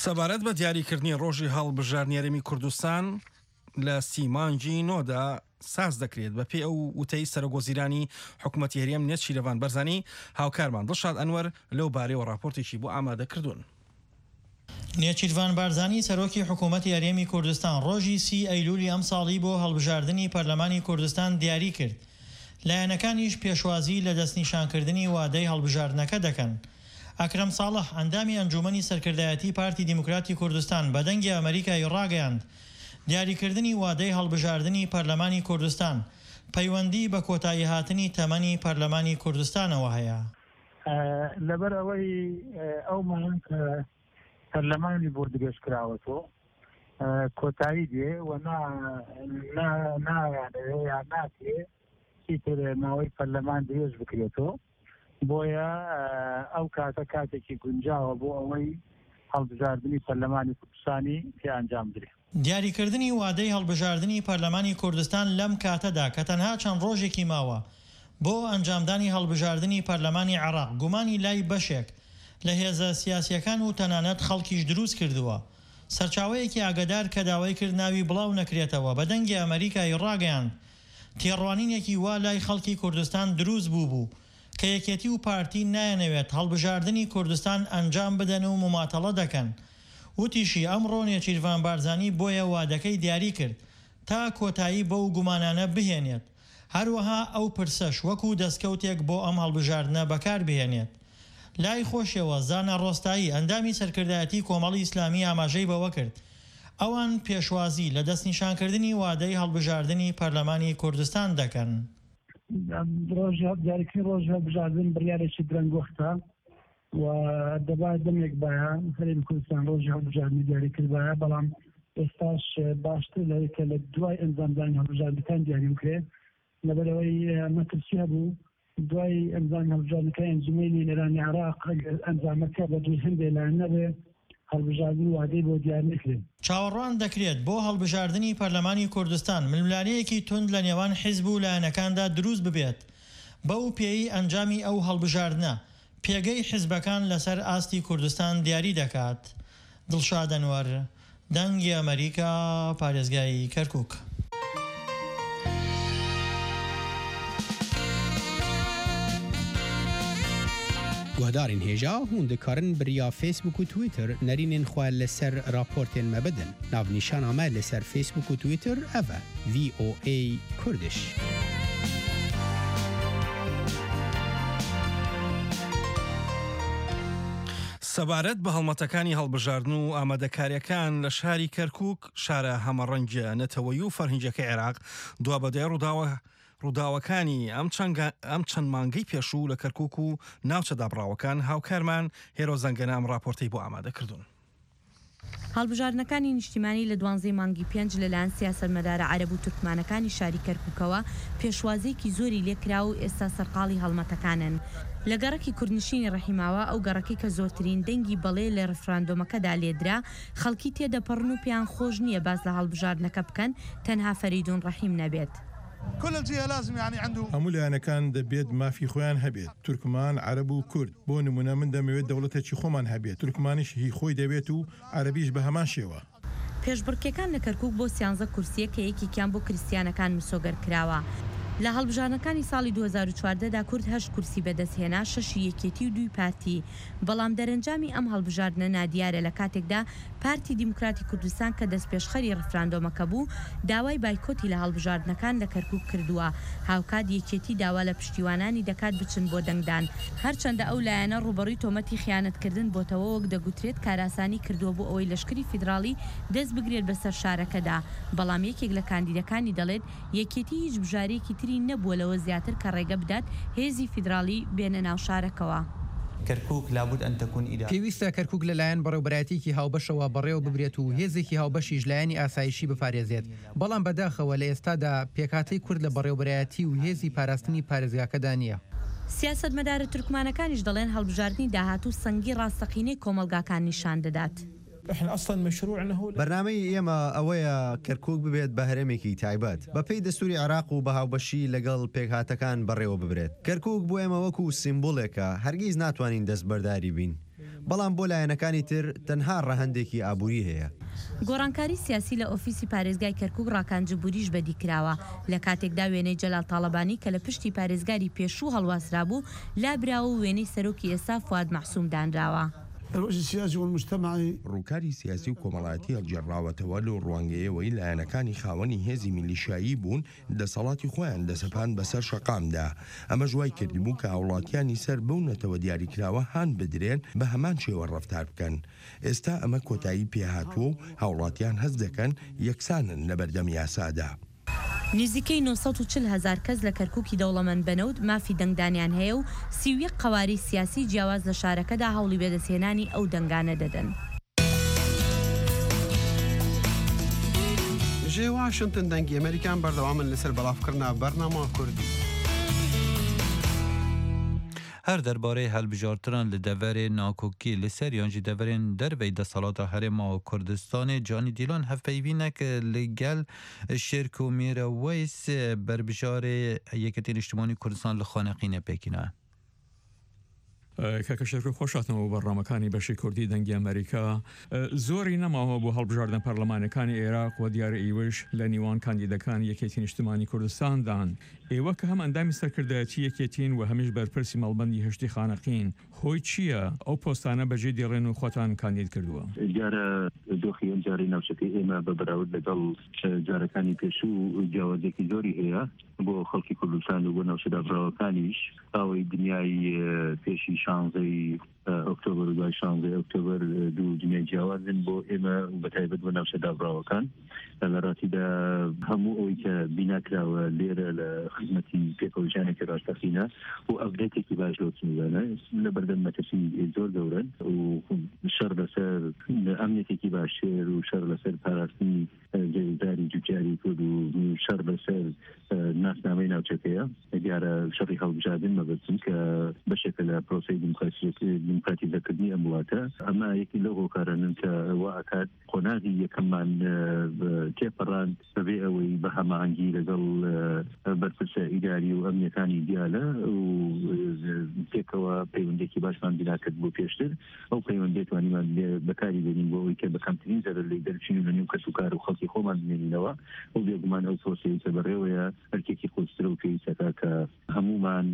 سەبارەت بە دیاریکردنی ڕۆژی هەڵبژارنی هەرێمی کوردستان لە سیمانجی نۆدا ساز دەکرێت بە پێی ئەو وتەی سەرۆکوەزیرانی حکوومەتی هەرێم نێت شیرەڤان بەرزانی. هاوکارمان دڵشاد ئەنوەر لەو بارەیەوە راپۆرتێکی بۆ ئامادەکردوون. نێچیروان بارزانی سەرۆکی حکوومەتی هەرێمی کوردستان ڕۆژی 30 ئەیلولی ئەم ساڵی بۆ هەڵبژاردننی پەرلەمانی کوردستان دیاری کرد. لایەنەکانیش پێشوازی لە دەستنیشانکردنی وادەی هەڵبژاردنەکە دەکەن. ئەکرەم ساڵح ئەندامی ئەنجومەنی سەرکردایەتی پارتی دیموکراتی کوردستان بەدەنگی ئەمریکای ڕاگەیاند دیاریکردنی وادەی هەڵبژاردننی پەرلەمانی کوردستان پەیوەندی بە کۆتایی هاتنی تەمەنی پەرلەمانی کوردستانەوە هەیە. لەبەر ئەوەی ئەو ماڵن کە پەرلەمانی بۆ دروست کراوەتەوە کۆتایی دێ و نایانەوێ یان ناتێ چیتر ماوەی پەرلەمان درێژ بکرێتەوە، بۆیە ئەو کاتە کاتێکی گونجاوە بۆ ئەوەی هەڵبژاردننی پەرلەمانی کوردستانی پێ ئەنجام درێت. دیاریکردنی وادەی هەڵبژاردننی پەرلەمانی کوردستان لەم کاتەدا کە تەنها چەند ڕۆژێکی ماوە بۆ ئەنجامدانی هەڵبژاردننی پەرلەمانی عێراق گومانی لای بەشێک لە هێزە سیاسیەکان و تەنانەت خەڵکیش دروست کردووە. سەرچاوەیەکی ئاگادار کە داوای کرد ناوی بڵاو نەکرێتەوە بەدەنگی ئەمریکای ڕاگەیاند تێڕوانینێکی وا لای خەڵکی کوردستان دروست بوو کە یەکێتی و پارتی نایەنەوێت هەڵبژاردننی کوردستان ئەنجام بدەن و مماتەڵە دەکەن. وتیشی ئەمڕۆ نێچیروان بارزانی بۆیە وادەکەی دیاری کرد تا کۆتایی بەو گومانانە بهێنێت، هەروەها ئەو پرسەش وەکو دەستکەوتێک بۆ ئەم هەڵبژاردنە بەکار بهێنێت. لای خۆشیەوە زانە ڕۆستایی ئەندامی سەرکردایەتی کۆمەڵی ئیسلامی ئاماژەی بەوە کرد ئەوان پێشوازی لە دەستنیشانکردنی وادەی هەڵبژاردننی پەرلەمانی کوردستان دەکەن. دیاریکردنی ڕۆژ هەڵبژاردن بڕیارێکی درەنگوەختە و دەبات دەمێک بایان هەرێمی کوردستان ڕۆژی هەڵبژاردننی دیاری کردبایە، بەڵام ئێستاش باشتر لەوەی کە لە دوای ئەنجامدانی هەڵبژاردنەکان دیاری بکرێت، لەبەرەوەی مەترسیە بوو دوای ئەنجام هەڵبژاردنەکەی ئەنجومەنی نێرانی عێراق ئەنجامەکە بە دوای هەندێک لایەن نەبێ هەڵبژاردننی وادەی بۆ دیاری نەکرێت. چاوەڕوان دەکرێت بۆ هەڵبژاردننی پەرلەمانی کوردستان ململانەیەکی تند لە نێوان حیزب و لایەنەکاندا دروست ببێت. بەو پێی ئەنجامی ئەو هەڵبژاردنە پێگەی حیزبەکان لەسەر ئاستی کوردستان دیاری دەکات. دڵشاد ئەنوەر، دەنگی ئەمریکا، پارێزگای کەرکووک. گوهدارین هێژا هون دikarin biriya Facebook û Twitter nerînên xwe li ser raportên me bidin. Navnîşana me li ser Facebook û Twitter ev e VOA Kurdish. سەبارەت بە هەڵمەتەکانی هەڵبژاردن و ئامادەکاریەکان لە شاری کەرکووک شارە هەمەڕەنگە نەتەوەیی و فەرهینجەکە عێراق دوا بەدای ڕووداوەکانی ئەم چەند مانگەی پێشوو لە کەرکووک و ناوچە دابڕاوەکان هاوکارمان هێرۆ زەنگەنام راپۆرتەی بۆ ئامادەکردوون. هەڵبژاردنەکانی نیشتیمانی لە 12 مانگی 5 لەلایەن سیاسەتمەدارە عەرەب و تورکمانەکانی شاری کەرکووکەوە پێشوازیەکی زۆری لێکرا و ئێستا سەرقاڵی هەڵمەتەکانن. لە گەڕەکی کوردنشینی ڕەحیماوە ئەو گەڕەکەی کە زۆرترین دەنگی بەڵێ لە ڕفراندۆمەکەدا لێدرا خەڵکی تێدەپەڕن و پێیان خۆش نییە باس لە هەڵبژاردنەکە بکەن تەنها فەریدون ڕەحیم نەبێت. هەموو لایەنەکان دەبێت مافی خۆیان هەبێت، تورکمان، عەرەب و کورد. بۆ نمونە من دەمەوێت دەوڵەتێکی خۆمان هەبێت، تورکمانیش هی خۆی دەبێت و عەرەبیش بە هەمان شێوە. پێشبڕکێکان لە کەرکووک بۆ 13 کورسیە کە یەکێکیان بۆ کریستیانەکان مسۆگەر کراوە. لە هەڵبژاردنەکانی ساڵی 2014دا کورد 8 کورسی بەدەستهێنا، 6 یەکێتی و 2 پارتی. بەڵام دەرەنجامی ئەم هەڵبژاردنە نادیارە لە کاتێکدا پارتی دیموکراتی کوردستان کە دەستپێشخەری ڕفراندۆمەکە بوو داوای بایکۆتی لە هەڵبژاردنەکان لە کەرکووک کردووە. هاوکات یەکێتی داوا لە پشتیوانانی دەکات بچن بۆ دەنگدان، هەرچەندە ئەو لایەنە ڕوبەڕووی تۆمەتی خیانەتکردن بۆتەوە وەک دەگوترێت کاراسانی کردووە بۆ ئەوەی لەشکری فیدراڵی دەست بگرێت بەسەر شارەکەدا. بەڵام یەکێک لە کاندیدەکانی دەڵێت یەکێتی هیچ بژارێکی تری نەبووە لەوە زیاتر کە ڕێگە بدات هێزی فیدراڵی بێنە ناو شارەکەوە. پێویستە کەرکووک لەلایەن بەڕێوەبەرایەتێکی هاوبەشەوە بەڕێوە ببرێت و هێزێکی هاوبەشیش لایەنی ئاسایشی بپارێزێت. بەڵام بەداخەوە لە ئێستادا پێکاتەی کورد لە بەڕێوەبەرایەتی و هێزی پاراستنی پارێزگاکەدا نییە. سیاسەتمەدارە تورکمانەکانیش دەڵێن هەڵبژاردننی داهاتوو سەنگی ڕاستەقینەی کۆمەلگاکان نیشان دەدات. بەرنامەی ئێمە ئەوەیە کەرکووک ببێت بە هەرێمێکی تایبەت بەپێی دەستوری عێراق و بە هاوبەشی لەگەڵ پێکهاتەکان بەڕێوە ببرێت. کەرکووک بۆ ئێمە وەکو سیمبۆلێکە، هەرگیز ناتوانین دەستبەرداری بین. بەڵام بۆ لایەنەکانی تر تەنها ڕەهەندێکی ئابووری هەیە. گۆڕانکاری سیاسی لە ئۆفیسی پارێزگای کەرکووک ڕاکانجبوریش بەدیکراوە لە کاتێکدا وێنەی جەلال تاڵەبانی کە لە پشتی پارێزگاری پێشوو هەڵواسرا بوو لابراوە و وێنەی سەرۆکی ئێستا فواد مەحسووم دانراوە. ڕووکاری سیاسی و کۆمەڵایەتی هەڵگێڕاوەتەوە لە ڕوانگەیەوەی لایەنەکانی خاوەنی هێزی میلیشایی بوون دەسەڵاتی خۆیان دەسەپان بەسەر شەقامدا. ئەمە ژوای کردبوو کە هاوڵاتیانی سەر بەونەتەوە دیاریکراوە هان بدرێن بە هەمان شێوە ڕەفتار بکەن. ئێستا ئەمە کۆتایی پێهاتووە و هاوڵاتیان هەست دەکەن یەکسانن لە بەردەم یاسادا. نزیکەی 940,000 کەس لە کەرکووکی دەوڵەمەند بەنەوت مافی دەنگدانیان هەیە و 31 قەواری سیاسی جیاواز لە شارەکەدا هەوڵی بەدەستهێنانی ئەو دەنگانە دەدەن. ژێ واشنتن دەنگی ئەمریکان بەردەوامن لەسەر بەڵافکردنا بەرنامە کوردی. هەر دەربارەی هەڵبژارتنان لە دەڤەرێ ناکۆکی لەسەر یانجی دەڤەرێن دەربەی دەسەڵاتە هەرێما و کوردستانی جانی دیلان هەفپەیوینەک لەگەل شێرک و میرەوەیس بەربژارێ یەکەتی نیشتیمانی کوردستان لە خانەقینە پێکینە. کاکە شێرک خۆشاتنەوە بەڕامەکانی بەشی کوردی دەنگی ئەمریکا زۆری نەماوە بۆ هەڵبژاردن پەرلەمانەکانی عێراق و دیارە ئیوش لە نیوان کاندیدەکان یەکێتی نیشتیمانی کوردستاندان. ئێوە کە هەم ئەندامی سەرکردایەتی یەکێتین و هەمیش بەرپرسی مەڵبەندی هەشتی خانەقین هۆی چییە ئەو پۆستانە بەجێ دێڕێن و خۆتان کاندید کردووە؟ جارە دۆخی ئەم جاری ناوچەکەی ئێمە بە بەراورد لەگەڵ جارەکانی پێشوو جیاوازێکی زۆری هەیە بۆ خەڵکی کوردستان و بۆ ناوچەدابراوەکانیش ئەوەی دنیای پێشی 16 ئۆکتۆبر و دوای 16 ئۆکتۆبر دوو دنیای جیاوازن بۆ ئێمە بەتایبەت بۆ ناوچەدابراوەکان لە ڕاتیدا هەموو ئەوەی کە بیناکراوە لێرە لە خزمەتی پێکەوەژانێکی ڕاستەقینە و ئەپدێتێکی باش لۆچنیدانە لە بەردەم مەترسی زۆر گەورن و شەڕ لەسەر ئەمنیەتێکی باشێر و شەڕ لەسەر پاراستنی جێداری جوجاری کرد و شەڕ لەسەر ناسنامەی ناوچەکەیە دیارە شەڕی هەڵبژاردن مەبەستن کە بەشێکە لە پرۆسەی دیموکراتیزەکردنی ئەم وڵاتە ئەمە یەکی لەو هۆکارانن کە وا ئەکات قۆناغی یەکەممان تێپەڕاند بەبێ ئەوەی بە هەماهەنگی لەگەڵ بەرپرسە ئیداری و ئەمنیەکانی دیالە و پێکەوە پەیوەندێکی باشمان بیناکرد بۆ پێشتر ئەو پەیوەندێت توانیمان بەکاری بێنین بۆ ئەوەی کە بە کەمترین زەرەر لێ دەرچین و لە نێو کەس و کار و خەڵکی خۆمان بمێنینەوە و بێگومان ئەو پرۆسەی کە بەڕێوەیە هەرکێکی خۆسترە و پێویستەکە کە هەمومان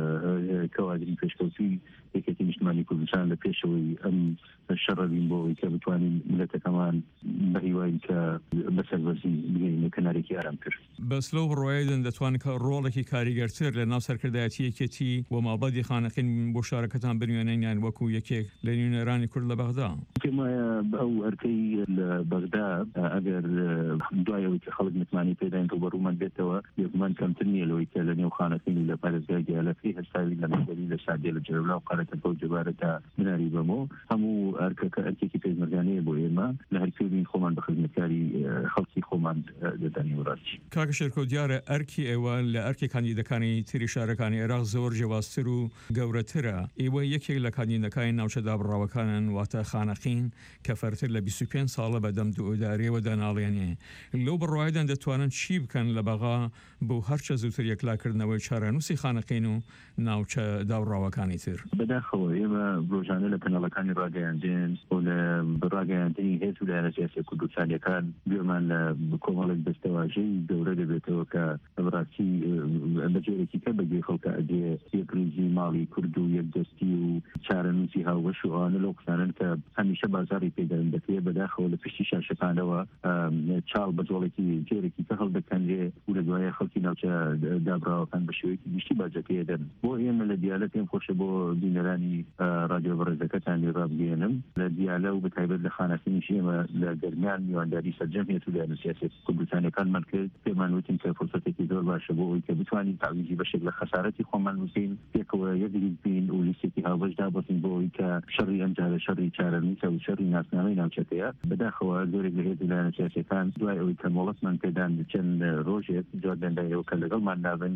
کەوادری پێشکەوتوی یەکێتی نیشتیمانی کوردستان لە پێشەوەی ئەم شەڕە بین بۆ ئەوەی کە بتوانین ملەتەکەمان بە هیوای کە بەسەربەرزی بگەینە کەنارێکی ئارامکرد. بەس لەو ڕۆیدن دەتوانێت ڕۆڵێکی کاریگەرتر لە ناو سەرکردایەتی یەکێتی و مابەدی خانەقین بۆ شارەکەتان بنوێنێنیان وەکو یەکێک لە نوێنەرانی کورد لە بەغدا. پێم وایە ئەو ئەرکەی لە بەغدا ئەگەر دوایەوەی کە خەڵک متمانی پێداین کە بەڕوومان بێتەوە یەکمان کەمتر نییە لەوەی کە لە نێو خانەقین و لە پارێزگای گیالەفی هەستاوی لە مەسەری لە شادێ لە جەرەولا و قارەتە بەو جەبارەتە بناری بەمەوە هەموو ئەرکەکە ئەرکێکی پێشمەرگانەیە بۆ ئێمە لە هەرکردنی خۆمان بە خزمەتکاری خەڵکی خۆمان دەدانی وڕاستی. کاکە شێرکۆ دیارە ئەرکی ئێوە لە ئەرکی کاندیدەکانی تری شارەکانی عێراق زۆر جیاوازتر و گەورەترە. ئێوە یەکێک لە کاندیدەکانی ناوچە دابڕاوەکانن واتە خانەقین کە فەرتر لە 25 ساڵە بەدەم دوئۆداریەوە دەناڵێنێ. لەو بڕواایدان دەتوانن چی بکەن لە بەغا بۆ هەرچە زووتر یەکلاکردنەوەی چارەنووسی خانەقین و ناوچە داوڕاوەکانی تر. بەداخەوە ئێمە ڕۆژانە لە پەنەڵەکانی ڕاگەیاندێن و لە ڕاگەیاندنی هێز و لایەنە سیاسی کوردستانیەکان گوێمان لە کۆمەڵێک دەستەواژەی گەورە دەبێتەوە کە بەڕاستی بەجێرێکی کە بەگوێ خەڵکە ئەدێ یەک ریزی ماڵی کورد و یەکدەستی و چارەنووسی هاوبەش و ئەوانە لەو قسانن کە هەمیشە بازاری پێدەن دەکرێت بەداخەوە لە پشتی شاشەکانەوە چاڵ بەجۆڵێکی جێرێکی کە هەڵدەکەنرێ و لە دوایە خەڵکی ناوچە دابراوەکان بە شێوەیەکی گشتی باجەکەیە دەن بۆ ئێمە لە دیالە پێم خۆشە بۆ بینەرانی رادیۆ بەڕێزەکەتانی ڕابگەێنم لە دیالە و بەتایبەت لە خانەقینیش ئێمە لە گەرمیان میوانداری سەرجەمعیەت و لایەنە سیاسی کوردستانیەکانمان کرد پێمان وتین کە فرسەتێکی زۆر باشە بۆ ئەوەی کە بتوانین تعویزی بەشێک لە خەسارەتی خۆمان بکەین پێکەوە یەکریز بین و لیستێکی هاوبەش دابەزین بۆ ئەوەی کە شەڕی ئەمجارە شەڕی چارەنووسە و شەڕی ناسنامەی ناوچەکەیە بەداخەوە زۆرێک لە هێز و لایەنە سیاسیەکان دوای ئەوەی کە مۆڵەتمان پێدان چەند ڕۆژێک جۆردەندایەوە کە لەگەڵمان نابن لەگەڵ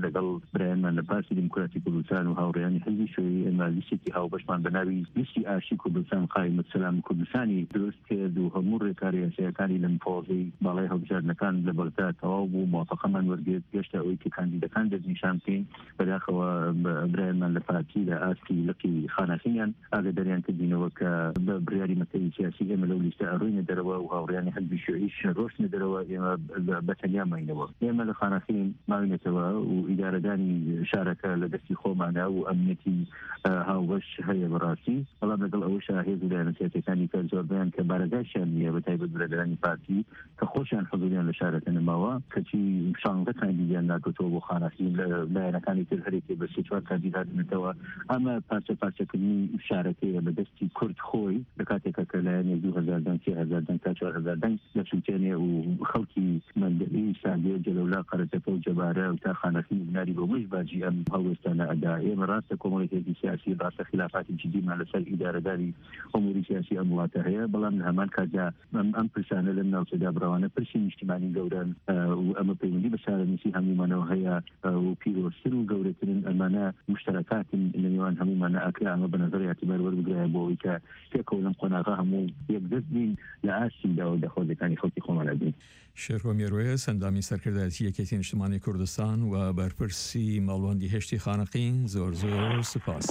برایانمان لە پارتی دیموکراتی کوردستان و هاوڕێیانی حزبی شوێی ئێمە لیستێکی هاوبەشمان بەناوی لیستی ئاشتی کوردستان قایمەت سەلام کوردستانی دروست کرد و هەموو ڕێکاری یاساییەکانی لەم پۆزەی باڵای هەڵبژاردنەکان لە بەردا تەواو بوو موافقەمان وەرگرت گەشتە ئەوەی کە کاندیدەکان دەستنیشان بکەین بەداخەوە برایانمان لە پارتی لە ئاستی لقی خانەخینیان ئاگاداریان کردینەوە کە بە بڕیاری مەکتەبی سیاسی ئێمە لەو لیستە ئەڕۆینە دەرەوە و هاوڕێیانی حزبی شوێیش ڕۆشتنە دەرەوە ئێمە بەتەنیا ماینەوە ئێمە لە خانەخین ماوینێتەوە و ئیدارەدانی شارەکە لە دەستی خۆمانە و ئەمنیەتی هاوبەش هەیە بەڕاستی بەڵام لەگەڵ ئەوەشە هێز و لایەنە سیاسیەکانی کە زۆربیان کە بارەگایشیان نییە بە تایبەت برادرانی پارتی کە خۆشیان حضوریان لە شارەکە نەماوە کەچی 16 کاندیدیان ناکەوتەوە بۆ خانەخین لە لایەنەکانی تر هەرێکی بە 3-4 کاندید هاتنەوە ئەمە پارچەکردنی شارەکەیە بە دەستی کورد خۆی لە کاتێکە کە لایەنێک 2000 دەنگ 3000 دەنگ تا 4000 دەنگ دەسووتێنێ و خەڵکی مەندەبی ساندێ جەلەولا قەرەتەکە و جەبارە و تا خانەخین بناری بۆ مش باجی ئەم هەڵوێستانە ئەدا ئێمە ڕاستە کۆمەڵێکی سیاسی ڕاستە خلافاتی جدیمان لەسەر ئیدارەداری ئەموری سیاسی ئەم وڵاتە هەیە بەڵام لە هەمان کاتدا ئەم پرسانە لەم ناوچەدا بڕەوانە پرسی نیشتیمانی گەورن و ئەمە پەیوەندی بە شارەنووسی هەمومانەوە هەیە و پیرۆستر و گەورەترین ئەمانە مشتەرەکاتن لە نێوان هەمومانە ئەکرا ئەمە بە نەزەر یاعتیبار وەربگرایە بۆ ئەوەی کە پێکەوە لەم قۆناغا هەموو یەکدەست بین لە ئاسیدا و دەخۆزەکانی خەڵکی خۆمان ئەبین. شێرکۆ میێروێ سەندامی سەرکردایەتی یەکێتی نیشتیمانی کوردستان و بەرپرسی ماڵوەندی هێشتی خانەقین زۆر سپاس.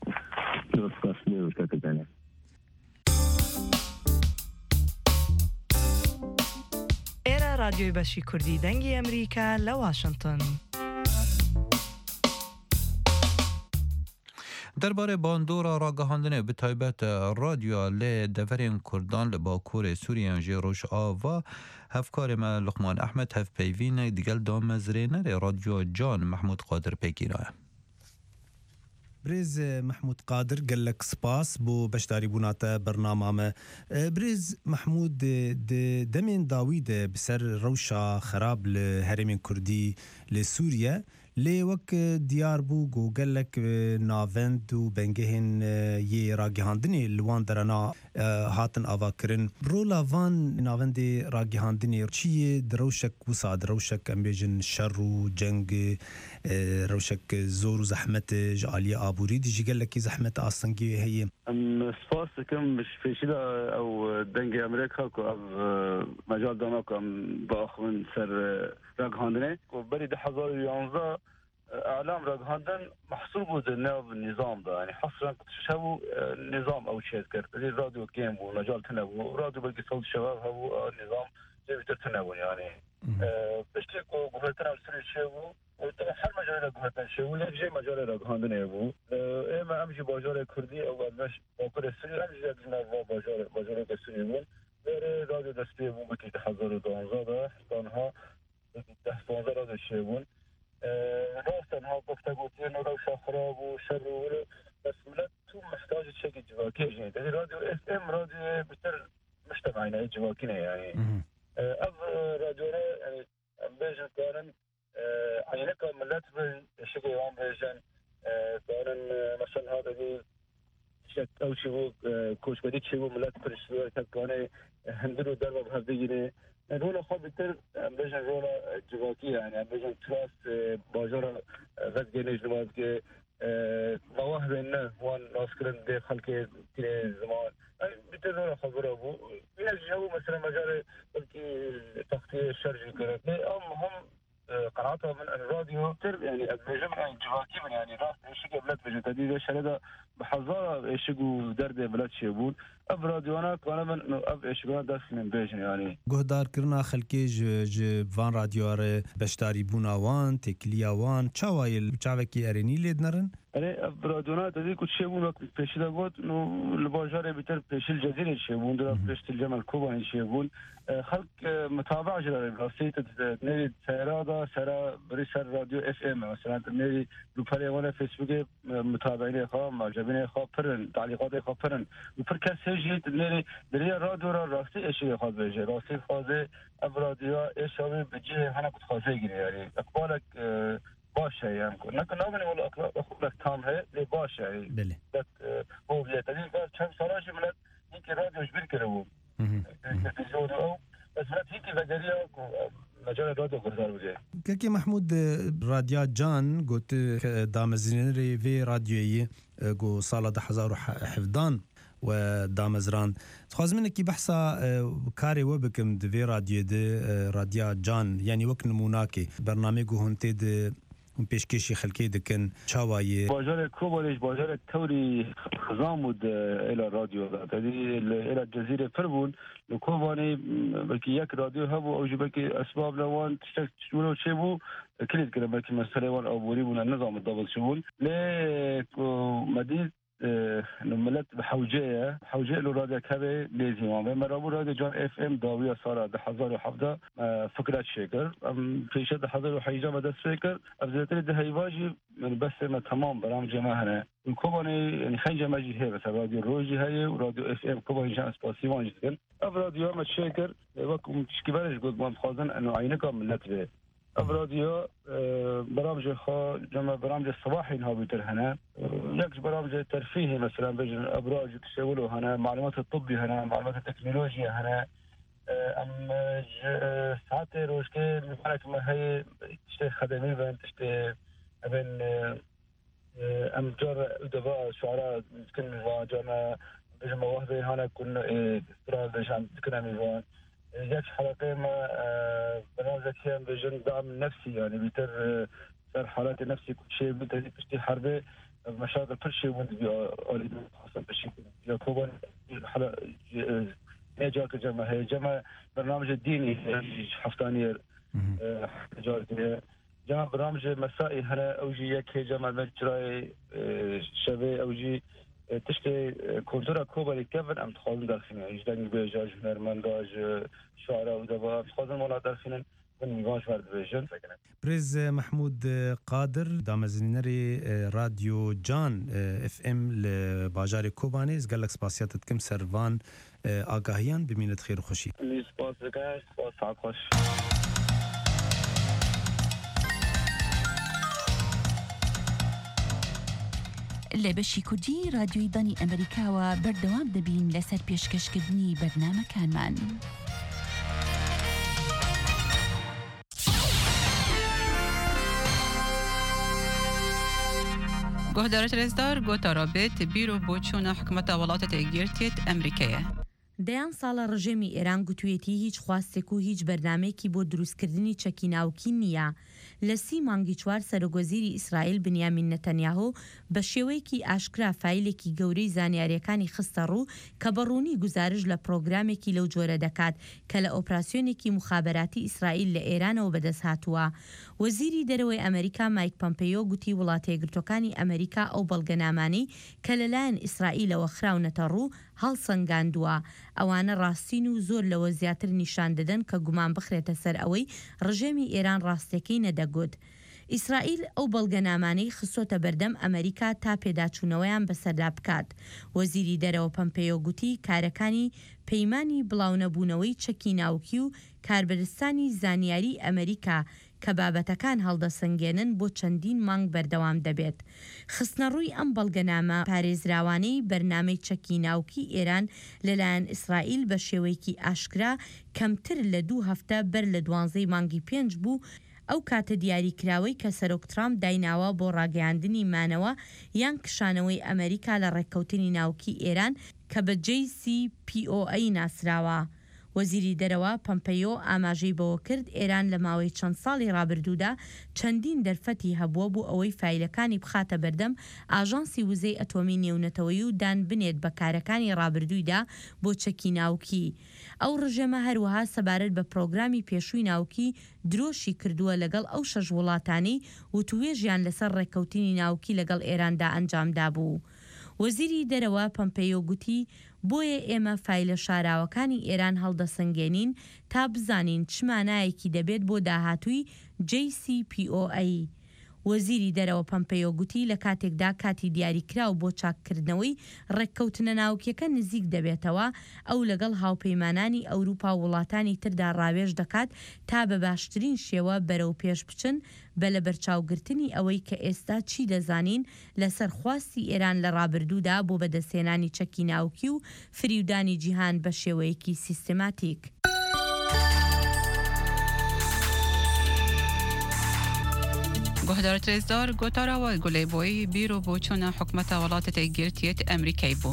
ئێرە رادیۆی بەشی کوردی دەنگی ئەمریکا لە واشنگتن. درباره باندورا راگەهاندنê bi taybet radyoya lê deverên Kurdan li Bakurê Sûriyan jê Rojava hevkarê me Luqman Ehmed hevpeyvîne digel damezrênerê radyoya Can Mehmûd Qadir pêkînaye. برێز مححمود قادر gelek spas بۆ بەشداریبوونا te bernama me. Birêz Mehmûd demên dawî de bi ser rewşa xerab li herêmên Kurdî li Sûriye lê wek diyar bû got gelek navend û bengehên yê ragihandinê li wan derena hatin avakirin. Rola van navendê ragihandinê çi yê di rewşek wisa di rewşek em bêjin şer û ceng rewşek zor û zehmet ji aliyê aborî dî jî gelekî zehmet astengî heye. Em spas dikim bi pêşîda ew dengê Amerîka ku ev mecal dana ku em biaxivin ser ragihandinê ku berî 2011 اعلام راگهاندن محصول بود ناو نظام دا یعنی حصرا شبو نظام او چیز کرد ولی رادیو گیم و مجال تنبو رادیو بلکه صوت شباب هبو نظام جویتر تنبو يعني بشتي کو گفتن سری شبو و هر مجال راگهاندن شبو لجه مجال راگهاندن بو اما امجی باجار کردی او ادمش باکر سری امجی جناب باجار کسری بون بره رادیو دستی بو بکی 2012 تنها 10 رادیو شبون راستن ها گفتگوتين وروشة خراب وشر بس ملت تو محتاج شيء جواكيج يعني راديو اف ام راديو بتر مجتمعنا جواكينا يعني اف راديو يعني بيجن كارن عينك ملت بشكل عام بيجن كارن مثلا هذا شك او شيء كوش بديت شيء ملت برشلونة كان هندرو درب هذيني رولا خود بتر بيجن رولا جواكية يعني بيجن تراس باجر غد جنيج نماز كي مواهب إنه وان ناسكرن ده خلق تين زمان بتر رولا خبره بو من الجو مثلا مجال بلكي تغطية الشرجي كرت هم قناعتها من الراديو تر يعني بيجن جواكي من يعني راس إيش قبلت بيجن تدي شرده بحذارة إيش جو درد بلاد شيبون اب رادیوانا کانه من اب اشغال دست من بیشن یعنی گهدار کرنا خلکی ج وان رادیوار بشتاری بونا وان تکلیا وان چاوایل چاوکی ارنی لید نرن یعنی اب رادیوانا تدی کچھ شیبون وقت پیشیده بود نو لباجار بیتر پیشل جزیره شیبون در پیشل جمال کوبا شیبون خلق متابعه جلال راسيت نري سيرادا سرا بريسر راديو اف ام مثلا نري لوباري وانا فيسبوك متابعين خا معجبين خا فرن تعليقات خا فرن وفركاس هجيت نري دري راديو راسي اشي خا بيجي راسي خازه اب راديو ايش هو بيجي انا كنت خازه يعني اقبالك باشه يعني نكن نامني ولا اخبرك تام هي لي باشه يعني بله هو بيتني كم صراحه من هيك راديو جبر كده بس هيك بدريه مجال رادیو گذار بوده كاكي محمود راديو جان قلت دامزينري في راديوي قو صالة 1017 ودامزران تخواز منك بحثا كاري وبكم دفي راديو دي راديو جان يعني وقت نموناكي برنامج هونتي دي پیشکشی خلکی دکن چاوایی بازار کوبالش بازار توری خزام بود الى رادیو داد الى جزیره فربون کوبانی بلکه یک رادیو هبو او بلکه اسباب لوان تشتغلوا چه بو کلید کنه بلکه مسئله وان عبوری بون النظام الضبط شبون ل مدينه نملت بحوجيه له راديو كبي لازم مرابو راديو جان اف ام داويه صار 1007 فكره شكر في شد حضر وحيجه مدى فكر افزتني ده هيواجي من بس ما تمام برامج ما هنا الكوباني يعني خنجه ماجي هي بس راديو روجي هي وراديو اف ام كوباني جان سباسيون جدا راديو ما شكر وكم تشكيبالش قد ما خازن انه عينكم من نتبه راديو برامج خا جمع برامج الصباحي نهابيتر هنا يكش برامج ترفيهي مثلا بجن ابراج تشولوا هنا معلومات الطبي هنا معلومات التكنولوجيا هنا ام ساعات روشكي نفعلك ما هي تشتي خدمي بان تشتي ابن ام جار ادباء شعراء كن جانا بجن مواهبي هنا كن استراد بجن كنا ميوان ياك حلقة ما برنامج كان بجن دعم نفسي يعني بيتر صار حالات نفسي كل شيء بده تشتي حربة مشاغل كل شيء وانت بيقول حصل بشيء يا كوبان حلا نجاك جمع برنامج الديني حفتانير جارتي جمع برامج مسائي هنا اوجي يك جمع مجراي شبه اوجي تشتي كونتورا كوبالي كيفن ام تخوضن داخلين اجدان بيجاج هنرمنداج شعراء ودبا تخوضن مولا داخلين من ميغاش وارد بيجن بريز محمود قادر دامزنينري راديو جان اف ام لباجاري كوبانيز قال لك سباسيات تكم سرفان آگاهیان بمینت خیر و خوشی سپاس بگشت سپاس خوش لە بەشی کوردی رادیۆی دانی ئەمریکاوە بەردەوام دەبین لەسەر پێشکەشکردنی بەرنامەکانمان. گۆهدارە رێزدار گۆتە ڕابێت بیرۆ بۆ چوونە حکومەتە وڵاتە تێگیرتێت ئەمریکایە. دەیان ساڵە ڕژێمی ئێران گوتوێتی هیچ خواستێک و هیچ بەردامێکی بۆ دروستکردنی چەکی ناوکی نییە. لە 30 مانگی 4 سەرۆگۆزیری ئیسرائیل بنیامین نەتەنیاهۆ بە شێوەیەکی ئاشکرا فایلێکی گەورەی زانیاریەکانی خستە ڕوو کە بەڕوونی گوزارش لە پرۆگرامێکی لەو جۆرە دەکات کە لە ئۆپراسیۆنێکی مخابەراتی ئیسرائیل لە ئێرانەوە بەدەست هاتووە. وەزیری دەرەوەی ئەمریکا مایک پۆمپیۆ گوتی وڵاتە یەکگرتوەکانی ئەمریکا ئەو بەڵگەنامانەی کە لەلایەن ئیسرائیلەوە خراونەتە ڕوو هەڵسەنگاندووە. ئەوانە ڕاستین و زۆر لەوە زیاتر نیشان دەدەن کە گومان بخرێتە سەر ئەوەی ڕژێمی ئێران ڕاستەکەی نەدەگوت. ئیسرائیل ئەو بەڵگەنامانەی خستۆتە بەردەم ئەمریکا تا پێداچوونەوەیان بەسەردا بکات. وەزیری دەرەوە پۆمپیۆ گوتی کارەکانی پەیمانی بڵاونەبوونەوەی چەکی ناوکی و کاربەرستانی زانیاری ئەمریکا کە بابەتەکان هەڵدەسەنگێنن بۆ چەندین مانگ بەردەوام دەبێت. خستنەڕووی ئەم بەڵگەنامە پارێزراوانەی بەرنامەی چەکی ناوکی ئێران لەلایەن ئیسرائیل بە شێوەیەکی ئاشکرا کەمتر لە 2 هەفتە بەر لە 12 مانگی 5 بوو ئەو کاتە دیاریکراوەی کە سەرۆک ترامپ دایناوە بۆ ڕاگەیاندنی مانەوە یان کشانەوەی ئەمریکا لە ڕێککەوتنی ناوکی ئێران کە بە JCPOA ناسراوە. وەزیری دەرەوە پۆمپیۆ ئاماژەی بەوە کرد ئێران لە ماوەی چەند ساڵی ڕابردوودا چەندین دەرفەتی هەبووە بۆ ئەوەی فایلەکانی بخاتە بەردەم ئاژانسی وزەی ئەتۆمی نێونەتەوەی و دان بنێت بە کارەکانی ڕابردوویدا بۆ چەکی ناوکی. ئەو ڕژێمە هەروەها سەبارەت بە پرۆگرامی پێشووی ناوکی درۆشی کردووە لەگەڵ ئەو 6 وڵاتانەی وتوێژیان لەسەر ڕێککەوتنی ناوکی لەگەڵ ئێراندا ئەنجامدا بوو. وەزیری دەرەوە پۆمپیۆ گوتی بۆیە ئێمە فایلە شاراوەکانی ئێران هەڵدەسەنگێنین تا بزانین چ مانایەکی دەبێت بۆ داهاتووی JCPOA. وەزیری دەرەوە پۆمپیۆ گوتی لە کاتێکدا کاتی دیاریکراو بۆ چاککردنەوەی ڕێککەوتنە ناوکیەکە نزیک دەبێتەوە ئەو لەگەڵ هاوپەیمانانی ئەوروپا و وڵاتانی تردا ڕاوێژ دەکات تا بە باشترین شێوە بەرەو پێش بچن بە لە بەرچاوگرتنی ئەوەی کە ئێستا چی دەزانین لەسەر خواستی ئێران لە ڕابردوودا بۆ بەدەستێنانی چەکی ناوکی و فریودانی جیهان بە شێوەیەکی سیستماتیک. گهدار ترزدار گوتارا و گلیبوی بیرو بوچون حکمت ولایت گرتیت امریکای بو.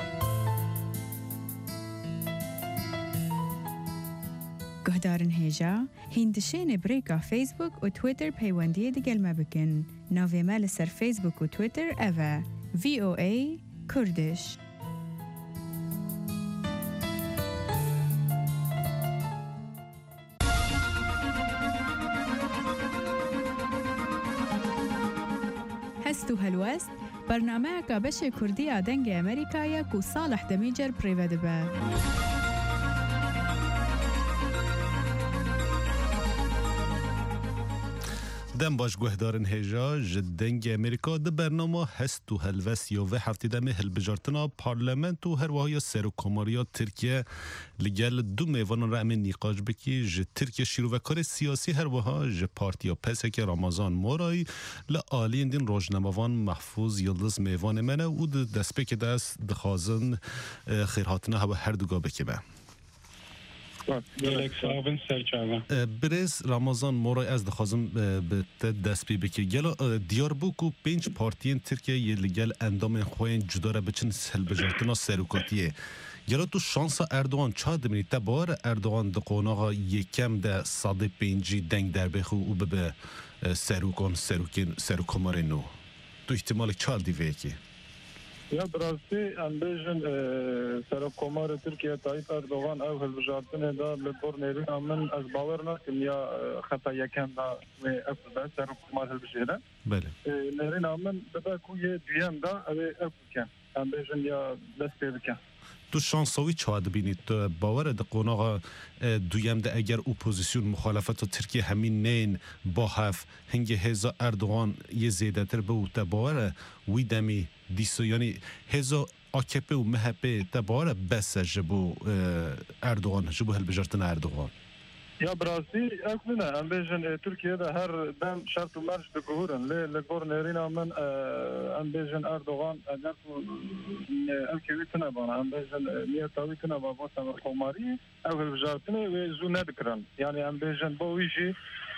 گهدارن هیجا هندشین بریکا فیسبوک و تویتر پیوندی دیگل ما بکن. ناوی مال سر فیسبوک و تویتر اوه VOA کردش. هستو هلوست برنامه کابش کردی آدنگ امریکایی کو صالح دمیجر پریوده به. دم باش گهدارن هجا جدنگ امریکا ده برنامه هست و هلوست یا و هفته دمه هلبجارتنا پارلمنت و هر وهای سر و کماریا ترکیه لگل دو میوان را امن نیقاج بکی جه ترکیه شیرو و کار سیاسی هر وها جه پارتیا پسک رمضان مورای لآلین دین روشنموان محفوظ یلدز میوان منه و دست بک دست دخوازن خیرهاتنا هوا هر دوگا بکی به برز رمضان مورای از دخوازم به دست بی بکی گلا دیار بوکو 5 پارتین ترکیه یه لگل اندام خوین جداره بچن هلبجارتنا سروکاتیه گلا تو شانس اردوغان چا دمینی تا بار اردوغان ده قوناغا یکم ده صاده 5 دنگ در بخو و به سروکان سروکمار نو تو احتمال چال دیوه که یا براستی امبیجن سر کمار ترکیه تایید اردوغان او هلبجارتن دا لبور نیرین من از باور نکم یا خطا یکم دا و افضل سر کمار هلبجیره بله نیرین من بدا کوی دویم دا او افضل امبیجن یا دست بکن تو شانسوی چه بینید تو باور ده قوناغا دویم ده اگر اپوزیسیون مخالفت ترکیه همین نین با هف هنگه هزا اردوغان یه زیده تر به او تباور وی دمی دیسو یعنی هزا AKP و MHP تباور بس جبو اردوغان جبو هلبجارتن اردوغان یا براستی اکنه ام بیجن ترکیه ده هر دم شرط و مرش دکهورن لگور نیرینا من ام بیجن اردوغان اگر الکوی تنه بانه ام بیجن نیتاوی تنه با باسم خوماری او هلبجارتنه و زو ندکرن یعنی ام بیجن با ویجی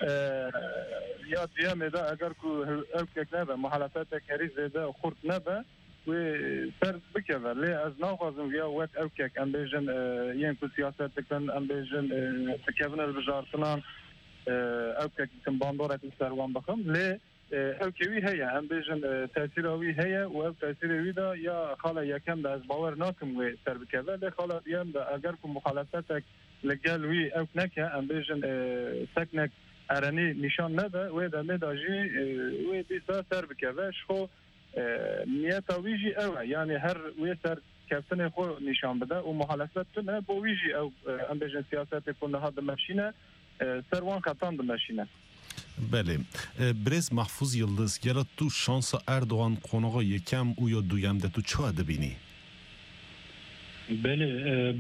یا دیامه ده اگر که الکوک نبه محلفات کریز ده خورد نبه و سر بکیه لی از ناخوازم یا وقت اوکیک ام بیجن یین کو سیاست کن ام بیجن تکیون البجارتنان اوکیک کن باندورت سروان بخم لی اوکیوی هیا ام بیجن تاثیروی هیا و او تاثیروی دا یا خاله یکم دا از باور ناکم و سر بکیه لی خاله دیم دا اگر که مخالفتک لگل وی اوک نکه ام بیجن سکنک ارانی نشان نده و دا میداجی و دیسا سر بکیه شخو نیت ویجی او یعنی هر ویسر کفتن خو نشان بده و محالفت نه با ویجی او امبیجن سیاست کنه ها دمشینه سروان خطان دمشینه بله برز محفوظ یلدز گرا تو شانس اردوغان قوناغا یکم او یا دویم ده تو چه دبینی؟ بله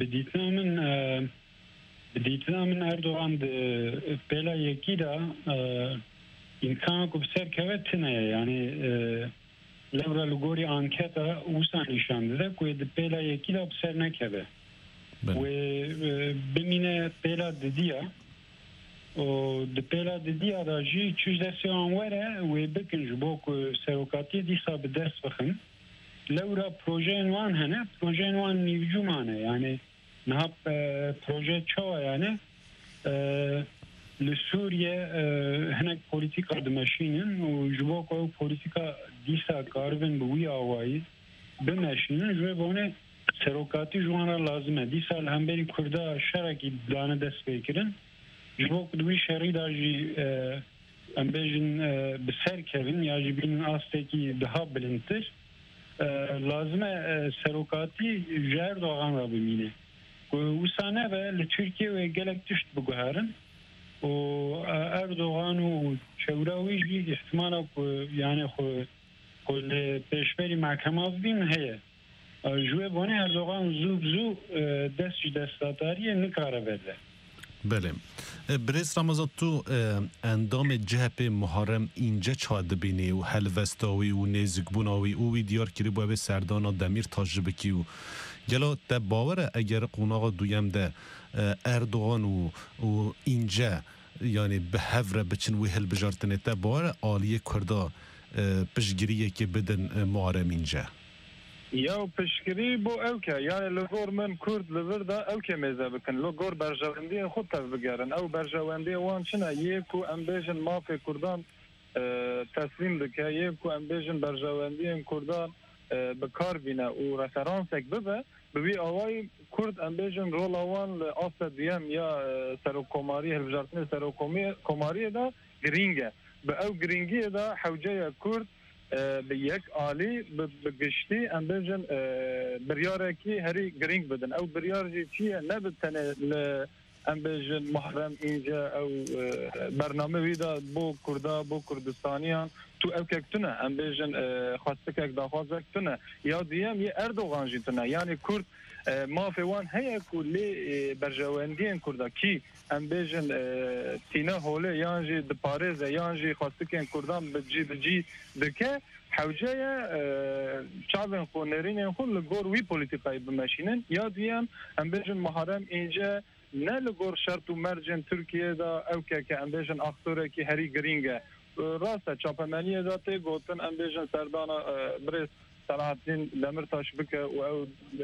بدیتنا من اردوغان بلا یکی دا امکان کو بسر کوتنه یعنی لورا لگوری آنکتا وسان نشان داده که دپیلا یکی دا بسر نکبه و بمینه پیلا ددیا و دپیلا ددیا دا جی چوش دستی آنوره و بکن جبو که سروکاتی دیسا به دست بخن لورا پروژه نوان هنه پروژه نوان نیوجو مانه یعنی نهاب پروژه چوا یعنی لسوریه هنگ پولیتیکا دمشینن و جبو که پولیتیکا دیسا کاربن بوی آوائی بمشینن جوه بونه سروکاتی جوانا لازمه دیسا الهمبری کرده شرکی دانه دست بکرن جبو که دوی شری دا جی ام بیجن بسر کردن یا جی بین آسته که daha بلندتر لازمه سروکاتی جهر دوغان را بمینه و سانه به لترکیه و گلک تشت بگوهرن و اردوغان و شوراوی جی احتمالا یعنی خود پیشبری محکمه بیم هیه جوه بانه اردوغان زو دستاتاریه نکاره بده بله برز رمضان تو اندام جهپ محرم اینجا چاده بینی و هلوستاوی و نزگبوناوی اوی دیار کری باید سردانا دمیر تاجربه کی و گلا ده باوره اگر قوناغا دویم ده اردوغان و اینجا یعنی به هفره بچن وی هلبجارتنه تا بار آلیه کردا پشگیریه که بدن معارمین جا یا پشگیری بو اوکه یعنی لگور من کرد لوردا اوکه میزه بکن لگور برجواندی خود تف بگرن او برجواندی وان چنه یکو امبیجن مافی کردان تسلیم دکه یکو امبیجن برجواندی کردان بکار بینه و رفرانسک ببه بوی آوای کرد امبیجن رول آوان لآفت دیم یا سروکوماری هلبجارتنی سروکوماری دا گرینگه به او گرینگی دا حوجه کرد به یک عالی بگشتی امبیجن بریاره کی هری گرینگ بدن او بریار جی چیه نبتنه امبیجن محرم اینجا او برنامه ویدا بو کردا بو کردستانیان تو او کتونه امبیجن خواسته که داخوازه کتونه یا دیم یه اردوغان جیتونه یعنی کرد ما فوان هيا كل برجواندين كردا كي ام بيجن تينا هوله يانجي د باريز يانجي خاصكن كردان بجي دكه حوجه شعبن خونرين كل غور وي بوليتيكاي بماشينن يا ديام ام بيجن محرم انجا نلغور شرط مرجن تركيا دا او كه ام بيجن اختوره كي هري جرينجا راسا چاپمنی دا ته گوتن ام بيجن سردانا بريس سرعتين لمرتاش بك او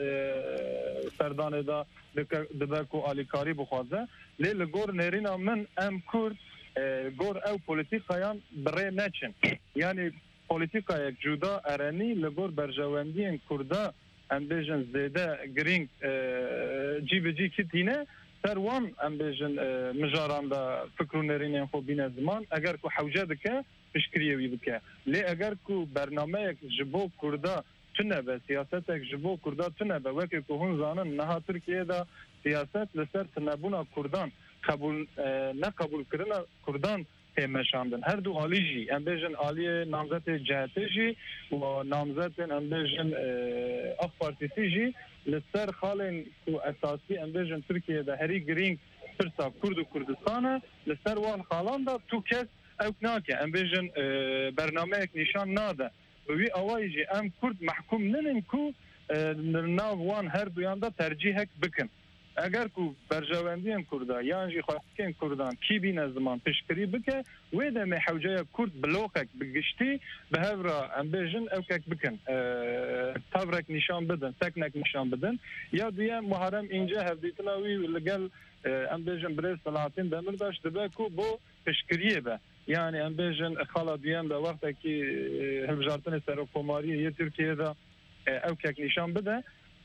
سردان دا دبكو اليكاري بخوازه لي لغور نيرينا من ام كورد غور او بوليتيكايان بري ناتشن يعني بوليتيكا جودا اراني لغور برجواندين كردا ام بيجن زيدا جرينج جي بي كتينه سروان ام بيجن مجاران دا فكرو نيرينين خو بين زمان اگر کو حوجه دکه فشکریه وی بکه لی اگر کو برنامه جبو کردا تنبه سیاستک جبو کردا تنبه وکی کو هون زانن نها ترکیه دا سیاست لسر تنبونا کردان قبول نه قبول کردن کردان مشاندن هر دو عالیجی ام بیژن عالی نامزد جهتیجی و نامزد ام بیژن اف پارتیسی جی لسر خالن کو اساسی ام بیژن ترکیه دا هری گرینگ فرسا کرد و کردستان لسر وان خالان دا تو کس او ناکه ام بیژن برنامه یک نشان ناده وی اوایجی ام کرد محکوم ننن کو ناو وان هر دویان دا ترجیحک بکن اگر کو برجواندین کردا یانجی خواستکن کردان کی بین زمان پیشکری بکه و ده محوجه کرد بلوکک بگشتی به هفرا ام بیژن اوکک بکن تابرک نشان بدن سکنک نشان بدن یا دویم محرم اینجا هفدیتلاوی لگل ام بیژن برای صلاحاتین دمرداش دبه کو بو پیشکریه به yani ام بیژن خالا دویم به وقتی که هلبجارتن سروکوماری یه ترکیه دا اوکک نشان بده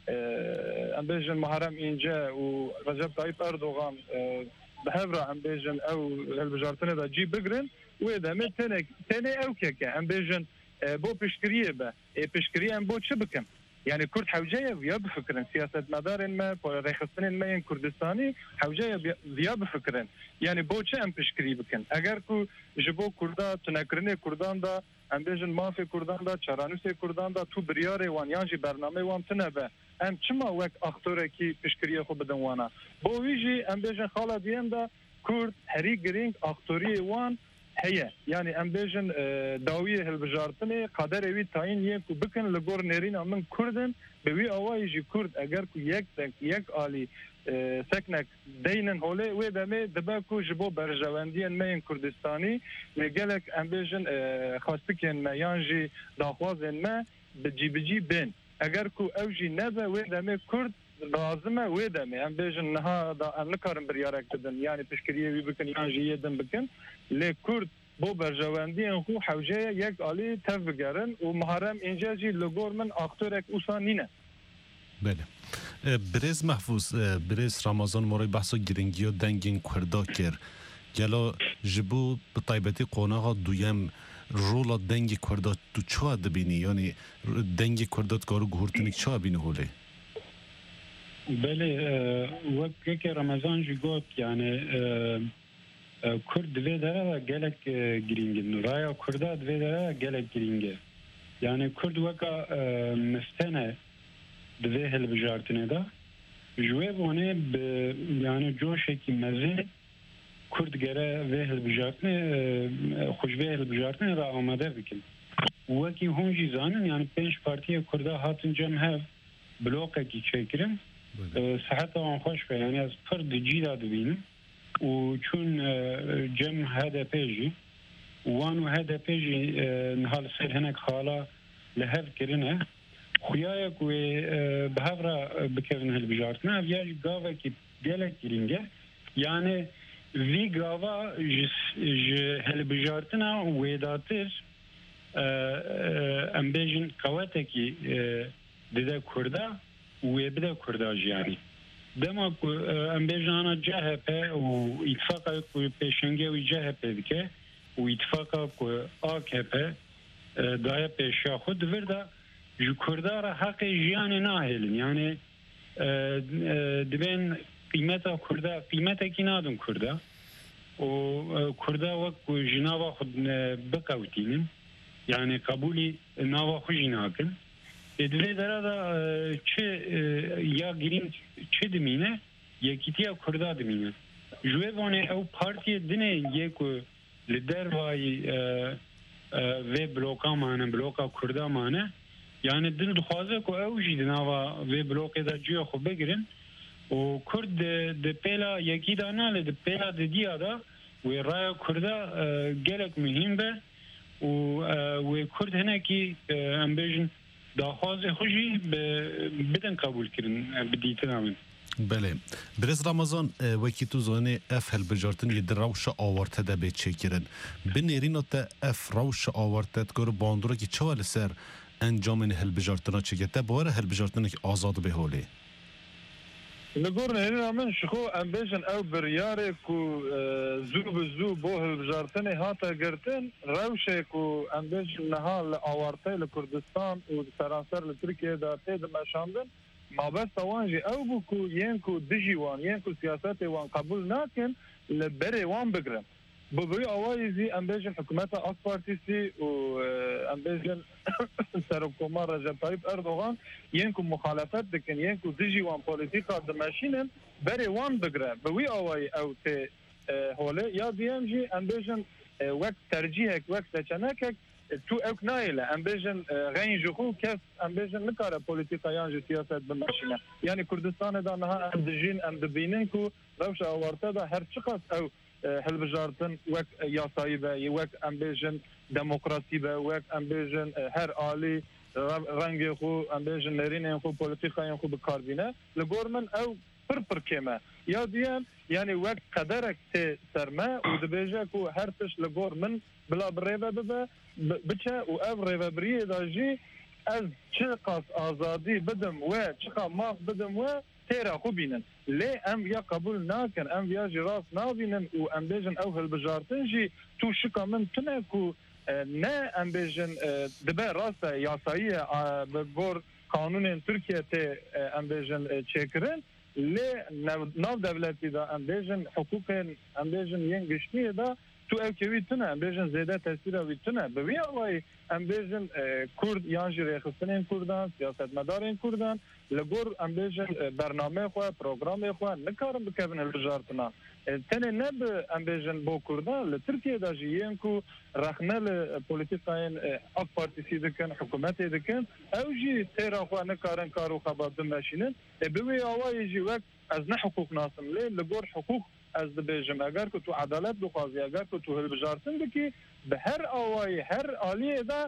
ام بیژن محرم اینجا و رجب طیب اردوغان به هفرا ام بیژن او هلبجارتن دا جی بگرن و دمه تنه اوکک ام بیژن بو پیشکریه به پیشکریه ام بو چه بکن يعني كرد حوجية ويا بفكرن سياسة مدار ما ريخستن ما كردستاني حوجية ويا بفكرن يعني بوچه ام پشکری بکن اگر کو جبو کردا تنکرنه کردان دا ام بیژن مافی کردان دا چرانوس کردان دا تو بریاره وان یانجی برنامه وان تنبه ام چما وک اختوره کی پشکری خو بدن وانا بو ویجی ام بیژن خالا دیم دا کرد هری گرینگ اختوری وان هي يعني ام بیژن داویه هلبجارتنه قدر وی تاین یک بکن لگور نرین من کردن به وی اوایجی کرد اگر کو یک عالی سکنک دینن هوله و دمه دبکو جبو برجواندین مین کردستانی لگلک ام بیژن خواستکن ما یانجی داخوازن ما بجی بین اگر کو اوجی نبه و دمه کرد لازمه و دمه ام بیژن نها دا ام نکارم بریارک بدن یعنی پشکریه وی بکن یانجی یدن بکن لی کرد بو برجواندین خو حوجه یک عالی تف بگرن و محرم اینجا جی لگور من اختورک اوسانینه بله برز محفوظ برز رمضان موری بحثا گرنگی و دنگین کردا کر گلا جبو به طایبتی قوناغا دویم رولا دنگی کردا تو چه دبینی یعنی دنگی کردات کارو گهورتنیک چه بینی هوله بله وقتی که رمضان جی گفت یعنی کرد ویدره گلک گرینگه نورای کردا ویدره گلک گرینگه یعنی کرد وقتا مستنه دوی هلبجارتنه دا جوه بونه به یعنی جوشه که مزه کرد گره وی هلبجارتنه خوش وی هلبجارتنه را آماده بکن وکی هونجی زانن یعنی 5 پارتی کرده هاتن جمع هف بلوکه که چکرن صحت آن خوش که یعنی از پرد جی دا دوینن و چون جم هدفی وانو هدفی نهال سر هنگ خالا لهف کرنه خویای کوی به هفرا بکردن هل بجارتنا ویاج گاوه کی گله گرینگه یعنی وی گاوا هل بجارتنا ویداتر ام بیجن قوته کی دیده کرده و بده کرده جیانی دما ام بیجانا جهپه و اتفاقا کوی پیشنگه و جهپه دکه و اتفاقا کوی آکپه دای پیشا خود ورده جو کرده را حق جیان ناهلن یعنی دبین قیمتا کرده قیمتا کی نادن کرده و کرده وقت جنابا خود بقوتینن یعنی قبولی ناوا خوشی ناکن دوی داره دا چه یا گرین چه دمینه یکیتیا کرده دمینه جوه وانه او پارتی دنه یکو لدر وای و بلوکا مانه بلوکا کرده مانه یعنی دل دخوازه که او جید ناوا و بلوکه دا جوه خوب بگرن و کرد ده پیلا یکی دا ناله ده پیلا ده دیا دا و رای کرده گلک مهم به و کرد هنه که ام بیجن داخواز خوشی بدن قبول کردن بدیتن آمن بله برز رمضان وکی تو زانه اف هل بجارتن ید روش آورته ده به چه کرن بنیرین تا اف روش آورته تگر باندوره که چوال سر انجام هل بجارتنا چه گته باره هل بجارتنا که آزاد به حاله لگور نه من شخو ام بیشن او بریاره کو زو بزو بو هل بجارتنی هاتا گرتن روشه کو ام بیشن نهال آورته لکردستان و سرانسر لترکیه دا تید مشاندن ما بس وانجي او بكو ينكو دجي وان ينكو سياسات وان قبول ناكن لبري وان بقرن ببري اوائزي امبيجن حكومتها اك بارتيسي و امبيجن سركوما رجب طيب اردوغان ينكو مخالفات لكن ينكو دجي وان بوليتيكا دماشينن بري وان بقرن بوي اوائي او تي هولي يا دي ام جي امبيجن وقت ترجيهك وقت تشنكك تو اوك نايله ام بیژن غین جخو کس ام بیژن نکاره پولیتیکا یان سیاست بمشینه یعنی کردستان دا نه ام دجین ام دبینن کو روش اورته دا هر چقدر او هل بجارتن وک یاسایی به وک ام بیژن دموکراسی به وک ام بیژن هر عالی رنگ خو ام بیژن نرین خو پولیتیکا خو بکاربینه لگورمن او پر کما یا دیان یعنی وقت قدرك سرما ودبيجا كو هرتش لغور من بلا بريبه ببا بچا و اف ريبه بريه داجي از چقاس آزادي بدم و چقا ماف بدم و تيرا خو بينن لي ام يا قبول ناكن ام يا جراس نابينن و ام بيجن او هالبجارتنجي تو شكا من تنكو نا ام بيجن دبا راسا ياسايا ببور قانون تركيا تي ام بيجن چكرن لی ناو دولتی دا ام بیجن حقوق ام بیجن ین گشتیه دا تو اوکیوی تنه ام بیجن زیاده تاثیر اوی تنه بوی آوای ام بیجن کرد یانجی ریخستنین کردان سیاست مدارین کردان لگور ام بیجن برنامه خواه پروگرام خواه نکارم بکبن البجارتنا تنه نب ام بیجن بو کردان لترکیه دا جیین کو رخنه لپولیتیکاین اک پارتیسی دکن حکومتی دکن او جی تیرا خواه نکارن کارو خباب دمشینن بوی آوای جی وقت از نه حقوق ناسم لی لگور حقوق از دبیجم اگر که تو عدالت بخوازی اگر که تو هلبجارتن بکی به هر آوای هر آلیه دا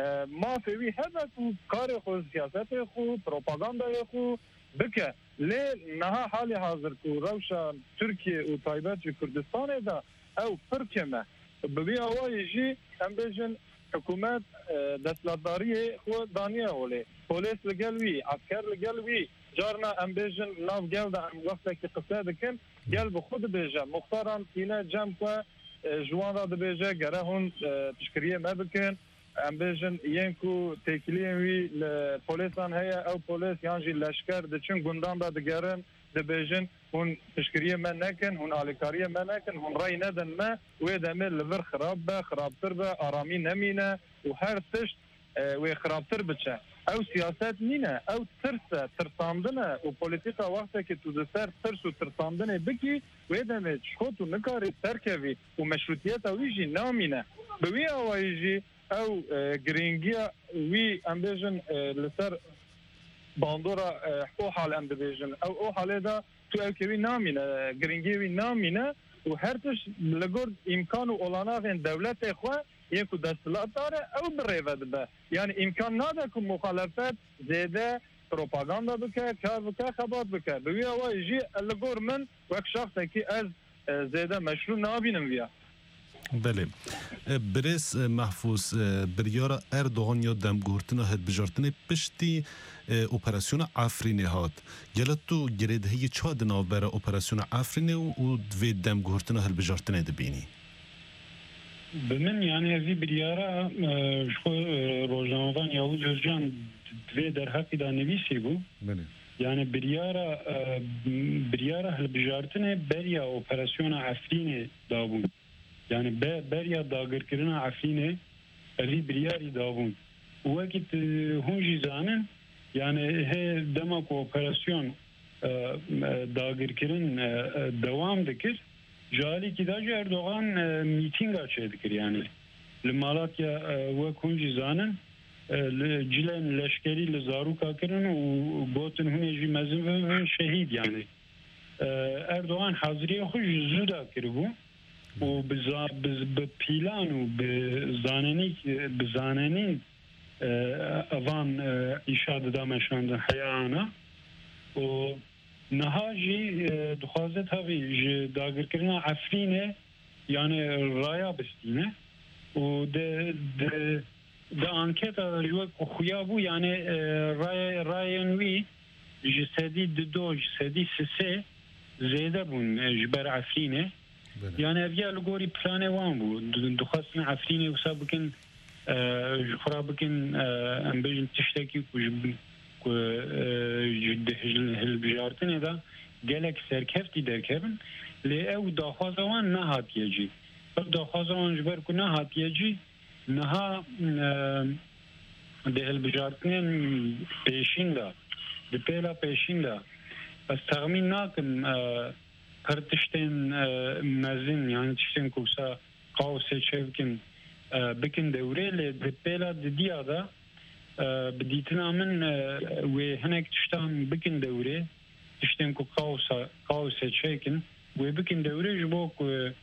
ما فیوی هده تو کار خود سیاست خود پروپاگاندای خود بکه لی نها حالی حاضر که روشا ترکیه و طایبت و کردستان دا او فرکمه ببی آوای جی هم بیجن حکومت دستلاتداری خود دانیه ولی پولیس لگلوی عسکر لگلوی جارنا ام بیجن ناف گل دا ام وقتا که قصه دکن گل بخود بیجن مختاران اینه جمع که جوان را دبیجه گره هون تشکریه مبکن ام بیجن ینکو تکلیه وی پولیسان هیا او پولیس یانجی لشکر دچن گندان دا دگرن دبیجن هون تشکریه من نکن هون آلیکاریه من نکن هون رای ندن ما وی دمه لور خراب به خرابتر به آرامی نمینه و هر تشت وی خرابتر بچه او سیاست نینه او ترساندنه و پولیتیکا وقتا که تو دسر ترس و ترساندنه بکی وی دمه چخوتو نکاری ترکوی و مشروطیت اویجی نامینه بوی اویجی او گرینگیا وی ام بیجن لسر باندورا او حال ام بیجن او حاله دا تو اوکوی نامینه گرینگی وی نامینه و هر تش لگور امکان و اولاناغین دولت خو یکو دستلات داره او بریوه ده یعنی امکان ناده که مخالفت زیده پروپاگاندا بکه کار بکه خبات بکه بوی اوای جی لگور من وک شخص که از زیده مشروع نابینم بیا بله برس محفوظ بریار اردوغان یا دمگورتنا هد بجارتنه پشتی اپراسیون عفرینه هات گلت تو گرید هی چا دناو بره اپراسیون عفرینه و دوی دمگورتنا هل بجارتنه دبینی بمن يعني هذه بريارة شو روزانوان يهود جزجان دوی در حقی دا نویسی بو يعني بريارة هل بجارتنه بريا اپراسیون عفرینه دابون يعني بريا داگر کرنا عفرینه هذه برياري دابون وقت هونجي زانن يعني هي دمك اپراسیون داگر کرن دوام دکر جالی کی دا اردوغان میتینگ اچه دکر يعني لمالاتيا وكونجي زانن جلن لشکری لزاروکا کرن و گوتن هونجي مزن شهید يعني اردوغان حاضری خوش زودا کربو و بپیلان و بزاننی اوان ایشاد دامشاندن حیانا و نهاجی دخوازت هاوی داگر کرنا عفرینه یعنی رایا بستینه و ده انکتا جوک خویا بو یعنی راینوی جسدی دو جسدی سه زیده بون جبر عفرینه يعني ابيع لغوري بلاني وان بو دخلنا عفريني وصاب بكن جخرا بكن ام بيجن تشتكي كو جده البجارتن هذا قالك سركفتي دركبن لي او داخوزوان نهات يجي او داخوزوان جبر كو نهات يجي نها ده البجارتن بيشين دا دبيلا بيشين دا بس تغمين ناكم تشتين مزين يعني تشتين كوسا قاوسة شبكن بكن دوري لدبيلا دديا دا بديتنا من وهناك تشتان بكن دوري تشتين كو قاوسة شبكن وبكن دوري جبوك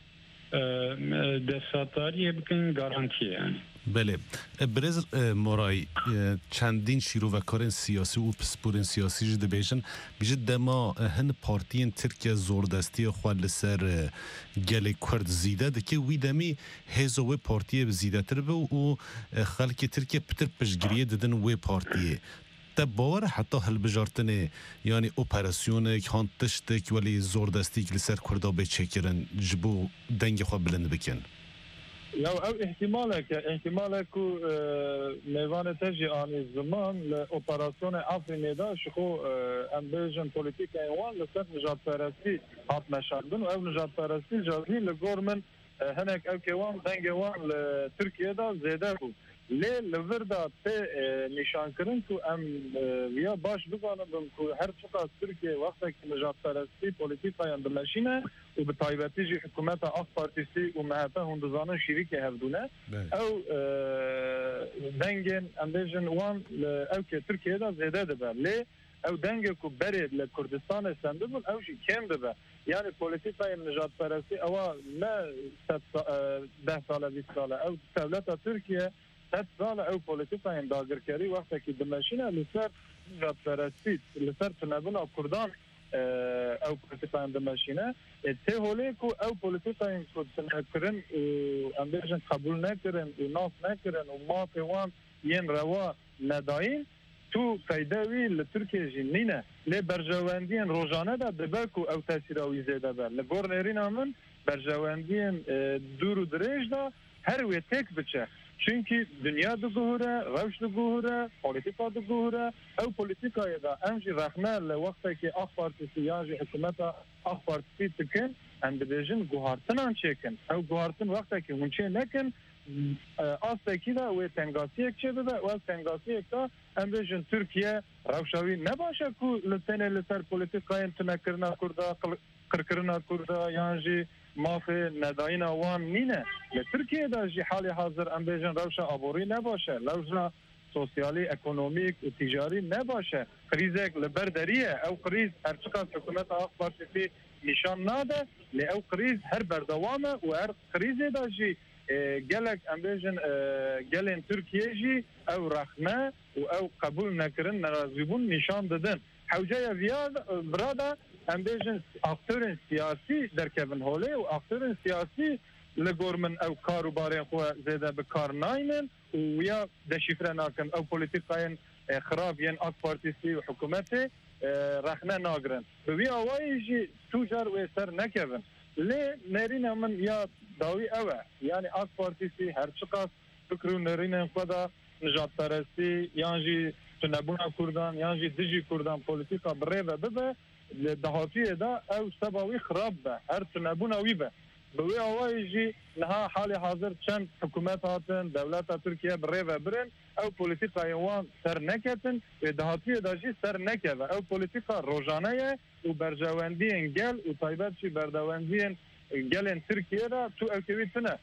دستاتاري بكن غارانتيه يعني بله برز مرای چندین شیرو و کارن سیاسی و پسپورن سیاسی جده بیشن بیجد دما هن پارتین ترکیه زوردستی خواه لسر گل کرد زیده ده که وی دمی هزو و پارتیه زیده تر به و خلک ترکیه پتر پشگریه ددن و پارتیه تا باور حتی هل بجارتنه یعنی اپراسیون کان تشتک ولی زوردستی که لسر کرده به چکرن جبو دنگ خواه بلند بکن او احتمالك ميوان تجي عن الزمان لأوبراسيون عفريني دا شخو امبيجن بوليتيك ايوان لسات نجات فرسي هات مشاردن و او نجات فرسي جازي لغورمن هناك او كيوان دنگوان لتركيا دا زيده بو ليه لوردا تي نشان کرن کو ام ويا باش بزانم کو هر فقط تركيا وقتك نجات فرسي بوليتيكا يندمشينه و بتايبتي جي حكومات اخ بارتيسي و مهتا هندزانه شريك هفدونه او دنگن امبيجن وان او كي تركيا دا زيده دبا ليه او دنگه کو برید لکردستان سندبون او شي کم دبا يعني بوليتيكا نجات فرسي او ما 10 سال 20 سال او دولت تركيا 10 سال او بوليتيكا داگرکاری وقتی که دمشینه لسر نجات فرسي لسر تنبون کردان او بوليتيكا دمشینه ته هولیکو او پولیتیکا کو تنکرن ام بیشن قبول نکرن و ناس نکرن و ما پیوان ین روا نداین تو پیداوی لترکیه جنینه لی برجواندین روزانه دا دبکو او تاثیراوی زیده بر لگور نرین من برجواندین دور و دریج دا هر وی تک بچه چونکی دنیا دو گوهره، روش دو گوهره، پولیتیکا دو گوهره او پولیتیکای دا امجی رخنه لوقتی که اخ پارتیسی یانجی حکومتا اخ پارتیسی تکن ام بدیجن گوهارتنان چکن او گوهارتن وقتی که هونچه نکن آستکی دا و تنگاسی اک چه بده و تنگاسی اک دا ام بدیجن ترکیه روشاوی نباشه که لسنه لسر پولیتیکای تنکرنا کرده کرکرنا کرده یانجی مافی نداین آوان نینه لترکیه دا جی حالی حاضر ام بیجن روشا آبوری نباشه روشا سوسیالی اکونومیک و تجاری نباشه قریزک لبردریه او قریز هرچقدر حکومت آق پارتی نشان ناده لی او قریز هر بردوامه و هر قریز داجی گلک امبیجن گلین ترکیه جی او رخمه و او قبول نکرن نرازیبون نشان دادن حوجه ویاد برادا امبیجن اکتورین سیاسی در کبن هوله و اکتورین سیاسی لگورمن او کارو بارین خو زیده بکار ناینن و یا دشیفره ناکن او پولیتیقاین خراب ین اک پارتیسی و حکومتی رخنه ناگرن بوی آوائی جی توجار و سر نکبن لی نرین من یا داوی اوه یعنی اک پارتیسی هرچقاس فکرو نرین خدا نجات پرستی یانجی تنبونا کردان یانجی دجی کردان پولیتیقا بریبه ببه دهاتیه دا او سباوی خراب به هر تنبونا وی به بوی آوائی جی نها حال حاضر چند حکومت هاتن دولت ترکیه بریوه برن او پولیتیقا یوان سر نکتن و دهاتی داجی سر نکوه او پولیتیقا روزانه و برجواندی انگل و طایبت چی بردواندی انگل ترکیه را تو اوکوی تنه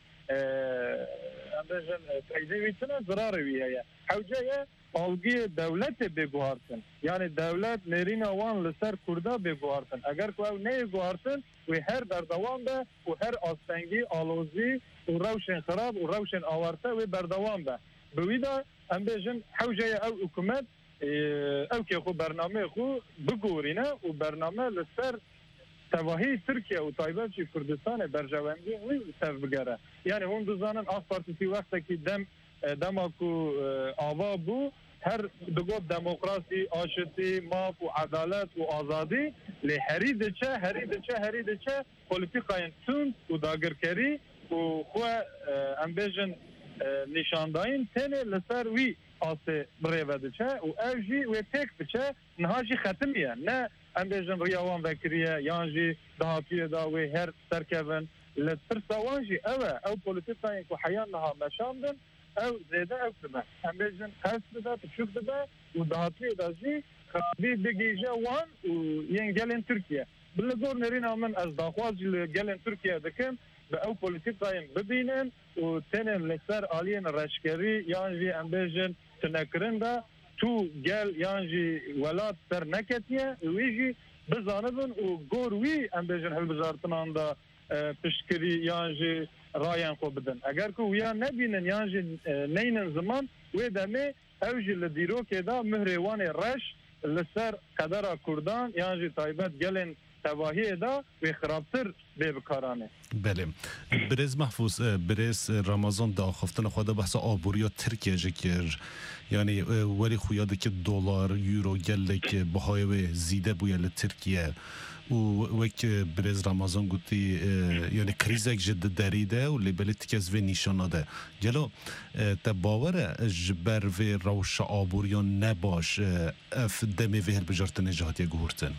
اندازن فایده تنه ضرار ویه حوجه آلگی دولت بگوهارتن یعنی دولت نرین آوان لسر کرده بگوهارتن اگر که او نگوهارتن و هر بردوام به و هر آستنگی آلوزی و روشن خراب و روشن آورته و بردوام به بویدا ام بیجن حوجه او حکومت او که خو برنامه خو بگورینه و برنامه لسر تواهی ترکیه و طایبت چی کردستان برجواندی و سر بگره یعنی هم دوزانن آف پارتیسی وقتی که دماکو آوا بو هر دگو دموکراسی آشتی ماف و عدالت و آزادی لی هری دچه پولیتیقاین تون و داگرکری و خواه امبیجن نشانداین تنه لسر وی آسه بریوه دچه و او جی و تک بچه نها جی ختمیه نه امبیجن ریاوان وکریه یان جی دهاتیه دا و هر سرکون لترساوان جی او پولیتیقاین که حیان نها مشاندن او زیده او کده هم بیجن قصد ده تشوف ده و دهاتی دازی خرابی بگیجه وان و ین گلین ترکیه بلگور نرین آمن از داخوازی گلین ترکیه دکن به او پولیتیقاین ببینن و تنین لسر آلین رشکری یانجی هم بیجن تنکرن ده تو گل یانجی ولاد سر نکتیه ویجی بزانبن و گوروی هم بیجن هل بزارتنان ده پشکری یانجی رایان خو بدن اگر که ویا نبینن یانجی نینن زمان و دمه اوجی لدیرو که دا مهروان رش لسر قدر کردان یانجی طایبت گلن تواهی دا و خرابتر به بکارانه بله برز محفوظ برز رمضان دا خفتن خود بحث آبوریا ترکیه جکر یعنی ولی خویاده که دلار یورو گلک بهای زیده بویل ترکیه و وک برز رمضان گوتی یعنی کریزک جد دریده و لیبلیت کس و نشاناده جلو تباور جبر و روش آبوریان نباش اف دمی و هل بجارتن جهاتی گورتن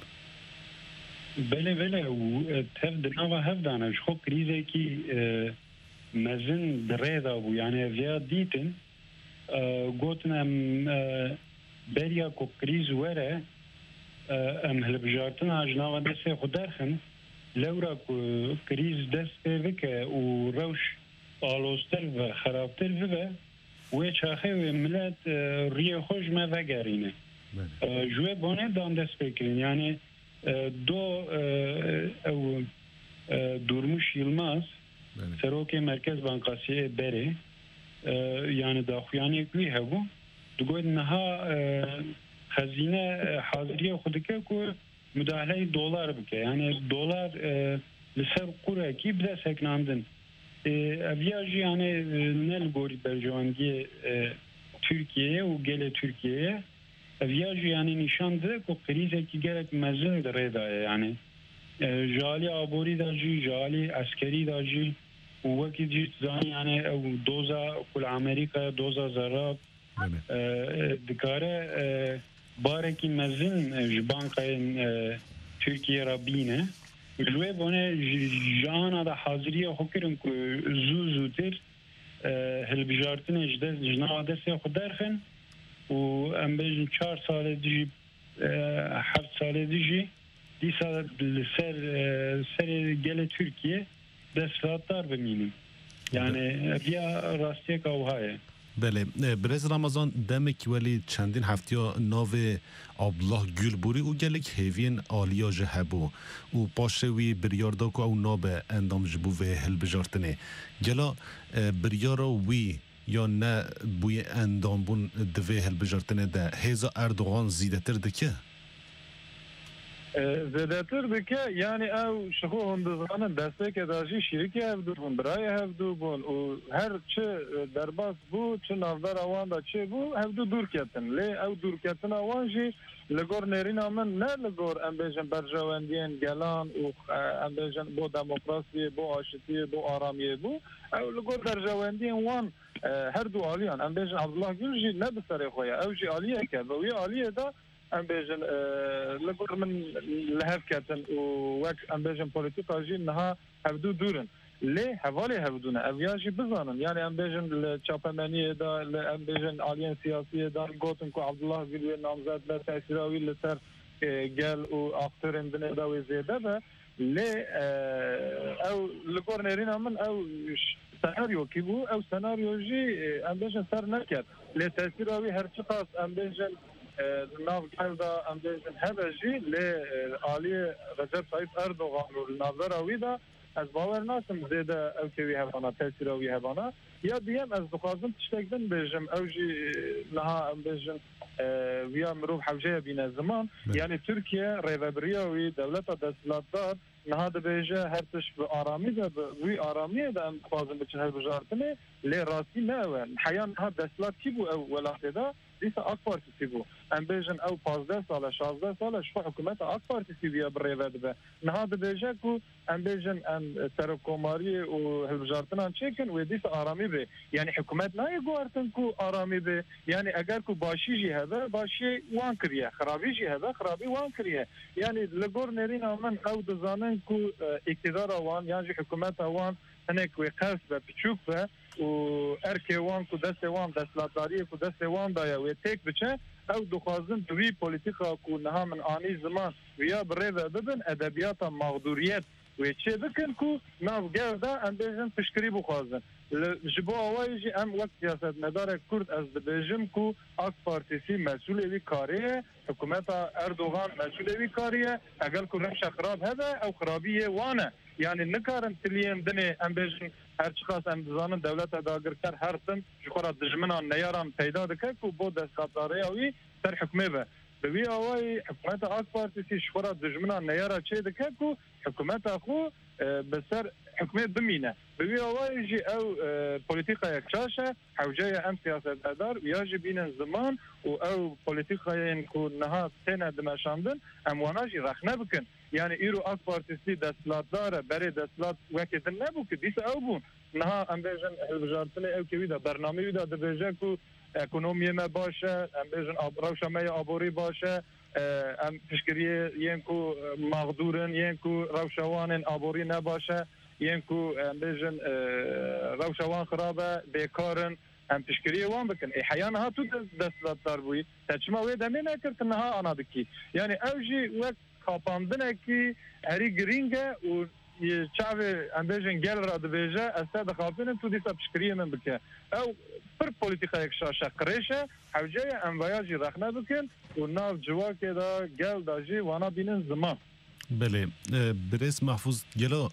بله و تف دناوا هفدانش خب کریزه کی مزن دریده بو یعنی ویا دیتن گوتن ام بریا کو کریز وره ام هلبجارتن اجناوا دسته خود درخن لورا کریز دست بکه و روش آلوستر و خرابتر و چاخه و ملت ریه خوش ما وگرینه جوه بانه دان دست بکرین یعنی دو او دورموش یلماز سروک مرکز بانقاسیه بره یعنی داخویانی کوی هبو دگوید نها خزینه حاضریه خودکه که مداخله دلار بکه یعنی دلار لسر قوره کی بده سکناندن اویاجی یعنی نل گوری برجوانگی ترکیه و گل ترکیه اویاجی یعنی نشان ده که قریزه کی گرک مزن داره دایه یعنی جالی آبوری داجی جالی عسکری داجی و وکی جیت زانی یعنی او دوزا کل امریکا دوزا زراب دکاره بارکی مزن جبانقین ترکیه را بینه جوه بانه جانا دا حاضریه خوکرن که زودتر هلبجارتن جنا دسته خود درخن و ام بیجن 4 سال دیجی 7 سال دیجی دی سال سر گل ترکیه دستاتار بمینیم یعنی بیا راستیه که اوهایه بله برز رمضان دمک ولی چندین هفتیا ناو عبدالله گلبوری او گلک هیوین آلیا جهبو او پاشوی بریاردا کو او ناب اندام جبو و هل بجارتنه گلا بریارا وی یا نه بوی اندام بون دوی هل بجارتنه ده هیزا اردوغان زیده تر دکه زیادتر بکه یعنی او شخو هندزانن دسته که داشی شریکی هفدو بون برای هفدو بون و هر چه درباس بو چه نافدار آوان دا چه بو هفدو دور کتن لی او دور کتن آوان جی لگور نرین آمن نه لگور ام بیجن برجواندین گلان و ام بیجن بو دموکراسی بو آشتی بو آرامی بو او لگور برجواندین وان هر دو آلیان ام بیجن عبدالله گل جی نه بسر خویا او جی آلیه که و وی آلیه دا ام بیجن لگور من لهف کتن و وک ام بیجن پولیتیکا جی نها هفدو دورن لی حوالی هفدونه اویاجی بزنن یعنی ام بیجن چاپمنی دا ام بیجن آلیان سیاسی دا گوتن کو عبدالله گلوی نامزد ل تأثیراوی لسر گل و آفترین بنه دا و زیده با لی او لگور نرین من او سناریو کی بو او سناریو جی ام بیجن سر نکرد لی تأثیراوی هر چقاس ام بیجن ناف گلدا ام بیجن هبجی لی آلی رجب طیب اردوغان و ناظراوی دا از باور ناسم زیده او که وی هفانا تأثیر وی هفانا یا دیم از دخوازم تشتگدن بیجم او جی نها بیجم ویا مروف حوجه بین زمان یعنی ترکیه ریوبریا وی دولت دستلات دار نها ده بیجه هرتش به آرامی ده وی آرامی ده ام دخوازم بچه هر بجارتنه لی راستی نه حیان ها دستلات کی بو او ولاته ده دیسا آک پارتیسی بو ام بیجن او 15 ساله 16 ساله شو حکومت آک پارتیسی بیا بریوه ده نها ده بیجه کو ام بیجن ام ترکوماری و هلبجارتنان چیکن و دیسا آرامی به یعنی حکومت نای گوارتن کو آرامی به یعنی اگر کو باشی جی هده باشی وان کریه خرابی جی هده خرابی وان کریه یعنی لگور نرین آمن او دزانن کو اقتدار آوان یعنی حکومت آوان هنک و قصد و پچوک و ارکی وان کو دست وان دستلاتاری کو دست وان دایا و تک بچه او دخوازن دوی پولیتیکا کو نها من آنی زمان ویا بریوه ببن ادبیات مغدوریت و چه بکن کو ناف گرده ام بیجن پشکری بخوازن جبو آوائی جی ام وقت سیاست مدار کرد از دبیجم کو آک پارتیسی مسئول اوی کاریه حکومت اردوغان مسئول اوی کاریه اگر کو رمش خراب هده او خرابیه وانه یعنی نکارن تلیم دنه ام بیجن هر چقاس ام دزانن دولت داگر کر هر تن جخورا دجمنان نیاران پیدا دکه کو بو دستخطاره اوی سر حکمه به بوی آوائی حکومت آک پارتیسی شخورا دجمنان نیارا چه دکه کو حکومت اخو بسر حکومت بمینه بوی آوائی جی او پولیتیقا یک چاشه حوجه ام سیاست ادار ویاجی بینن زمان و او پولیتیقا این که نها تینه دمشاندن اموانا جی رخنه بکن یعنی ایرو آک پارتیسی دستلات داره برای دستلات وکیدن نبو که دیس او بون نها ام بیجن هلبجارتنه او که ویدا برنامه ویدا دبیجه که اکونومی ما باشه ام بیجن روشمه آبوری باشه ام تشکریه ینکو مغدورن ینکو روشوان آبوری نباشه ینکو ام بیجن روشوان خرابه بیکارن ام تشکریه وان بکن ای حیان ها تو دستلات دار بوی تچما وی دمی نکرد نها آنا بکی یعنی اوجی وقت خاپاندنه که هری گرینگه و چاوی ام بیجن گل را دبیجه استاد خاپینن تو دیسا تشکریه من بکن او پر پولیتیکا یک شاشه قریشه حوجه ام ویاجی رخنه بکن و ناف جواکه دا گل دا جی وانا بینن زمان بله برس محفوظ گلا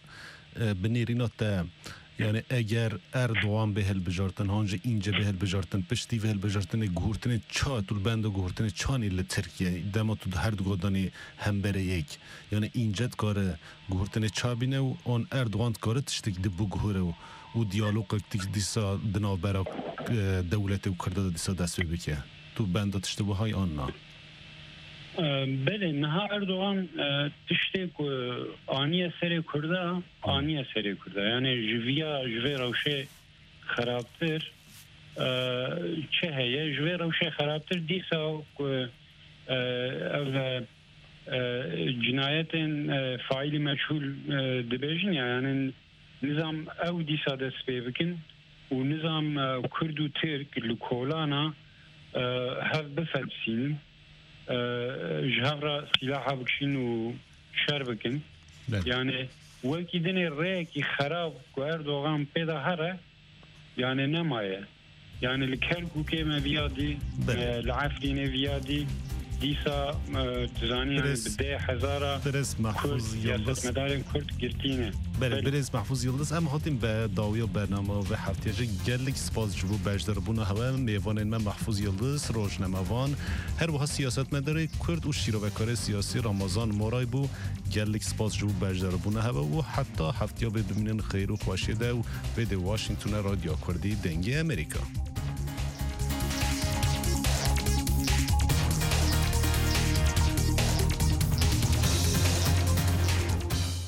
بنیرینات یعنی اگر اردوغان به هل بجارتن هانجا اینجا به هل بجارتن پشتی به هل بجارتن گهورتن چا طول بند و گهورتن چانی لترکیه دما تو هر دو گودانی هم بره یک یعنی اینجا کار گهورتن چا بینه و آن اردوغان کار تشتک دبو گهوره و دیالوگ اکتیک دیسا دنابرا دولت و کرده دیسا دست بکه تو بند تشتبه های آن نا بله نها اردوغان تشتک آنی سری کرده یعنی جوی روشه خرابتر چه هیه جوی روشه خرابتر دیسا جنایت فاعل مجهول دبیجن یعنی نظام او دیسا دست بکن و نظام کرد و ترک لکولانا هف بفرسین جهر سلاح بکشین و شر بکن یعنی وکی دنی ریکی خراب که اردوغان پیدا هره یعنی نمایه يعني الكركوك ما بيادي العفرين بيادي دیسا تزانی بده هزار برز محفوظ یلدز مدارن کرد گرتینه بله برز محفوظ یلدز ام هاتیم به داوی برنامه و هفته‌جه گلک سپاس جبو بجدر بونا هوا میوان ما محفوظ یلدز روزنامه‌وان هر وها سیاست مدار کرد و شیروکار سیاسی رمضان مورای بو گلک سپاس جبو بجدر بونا هوا و حتی هفته‌جه به ببینن خیر و خوشیده و به واشنگتن رادیو کردی دنگی امریکا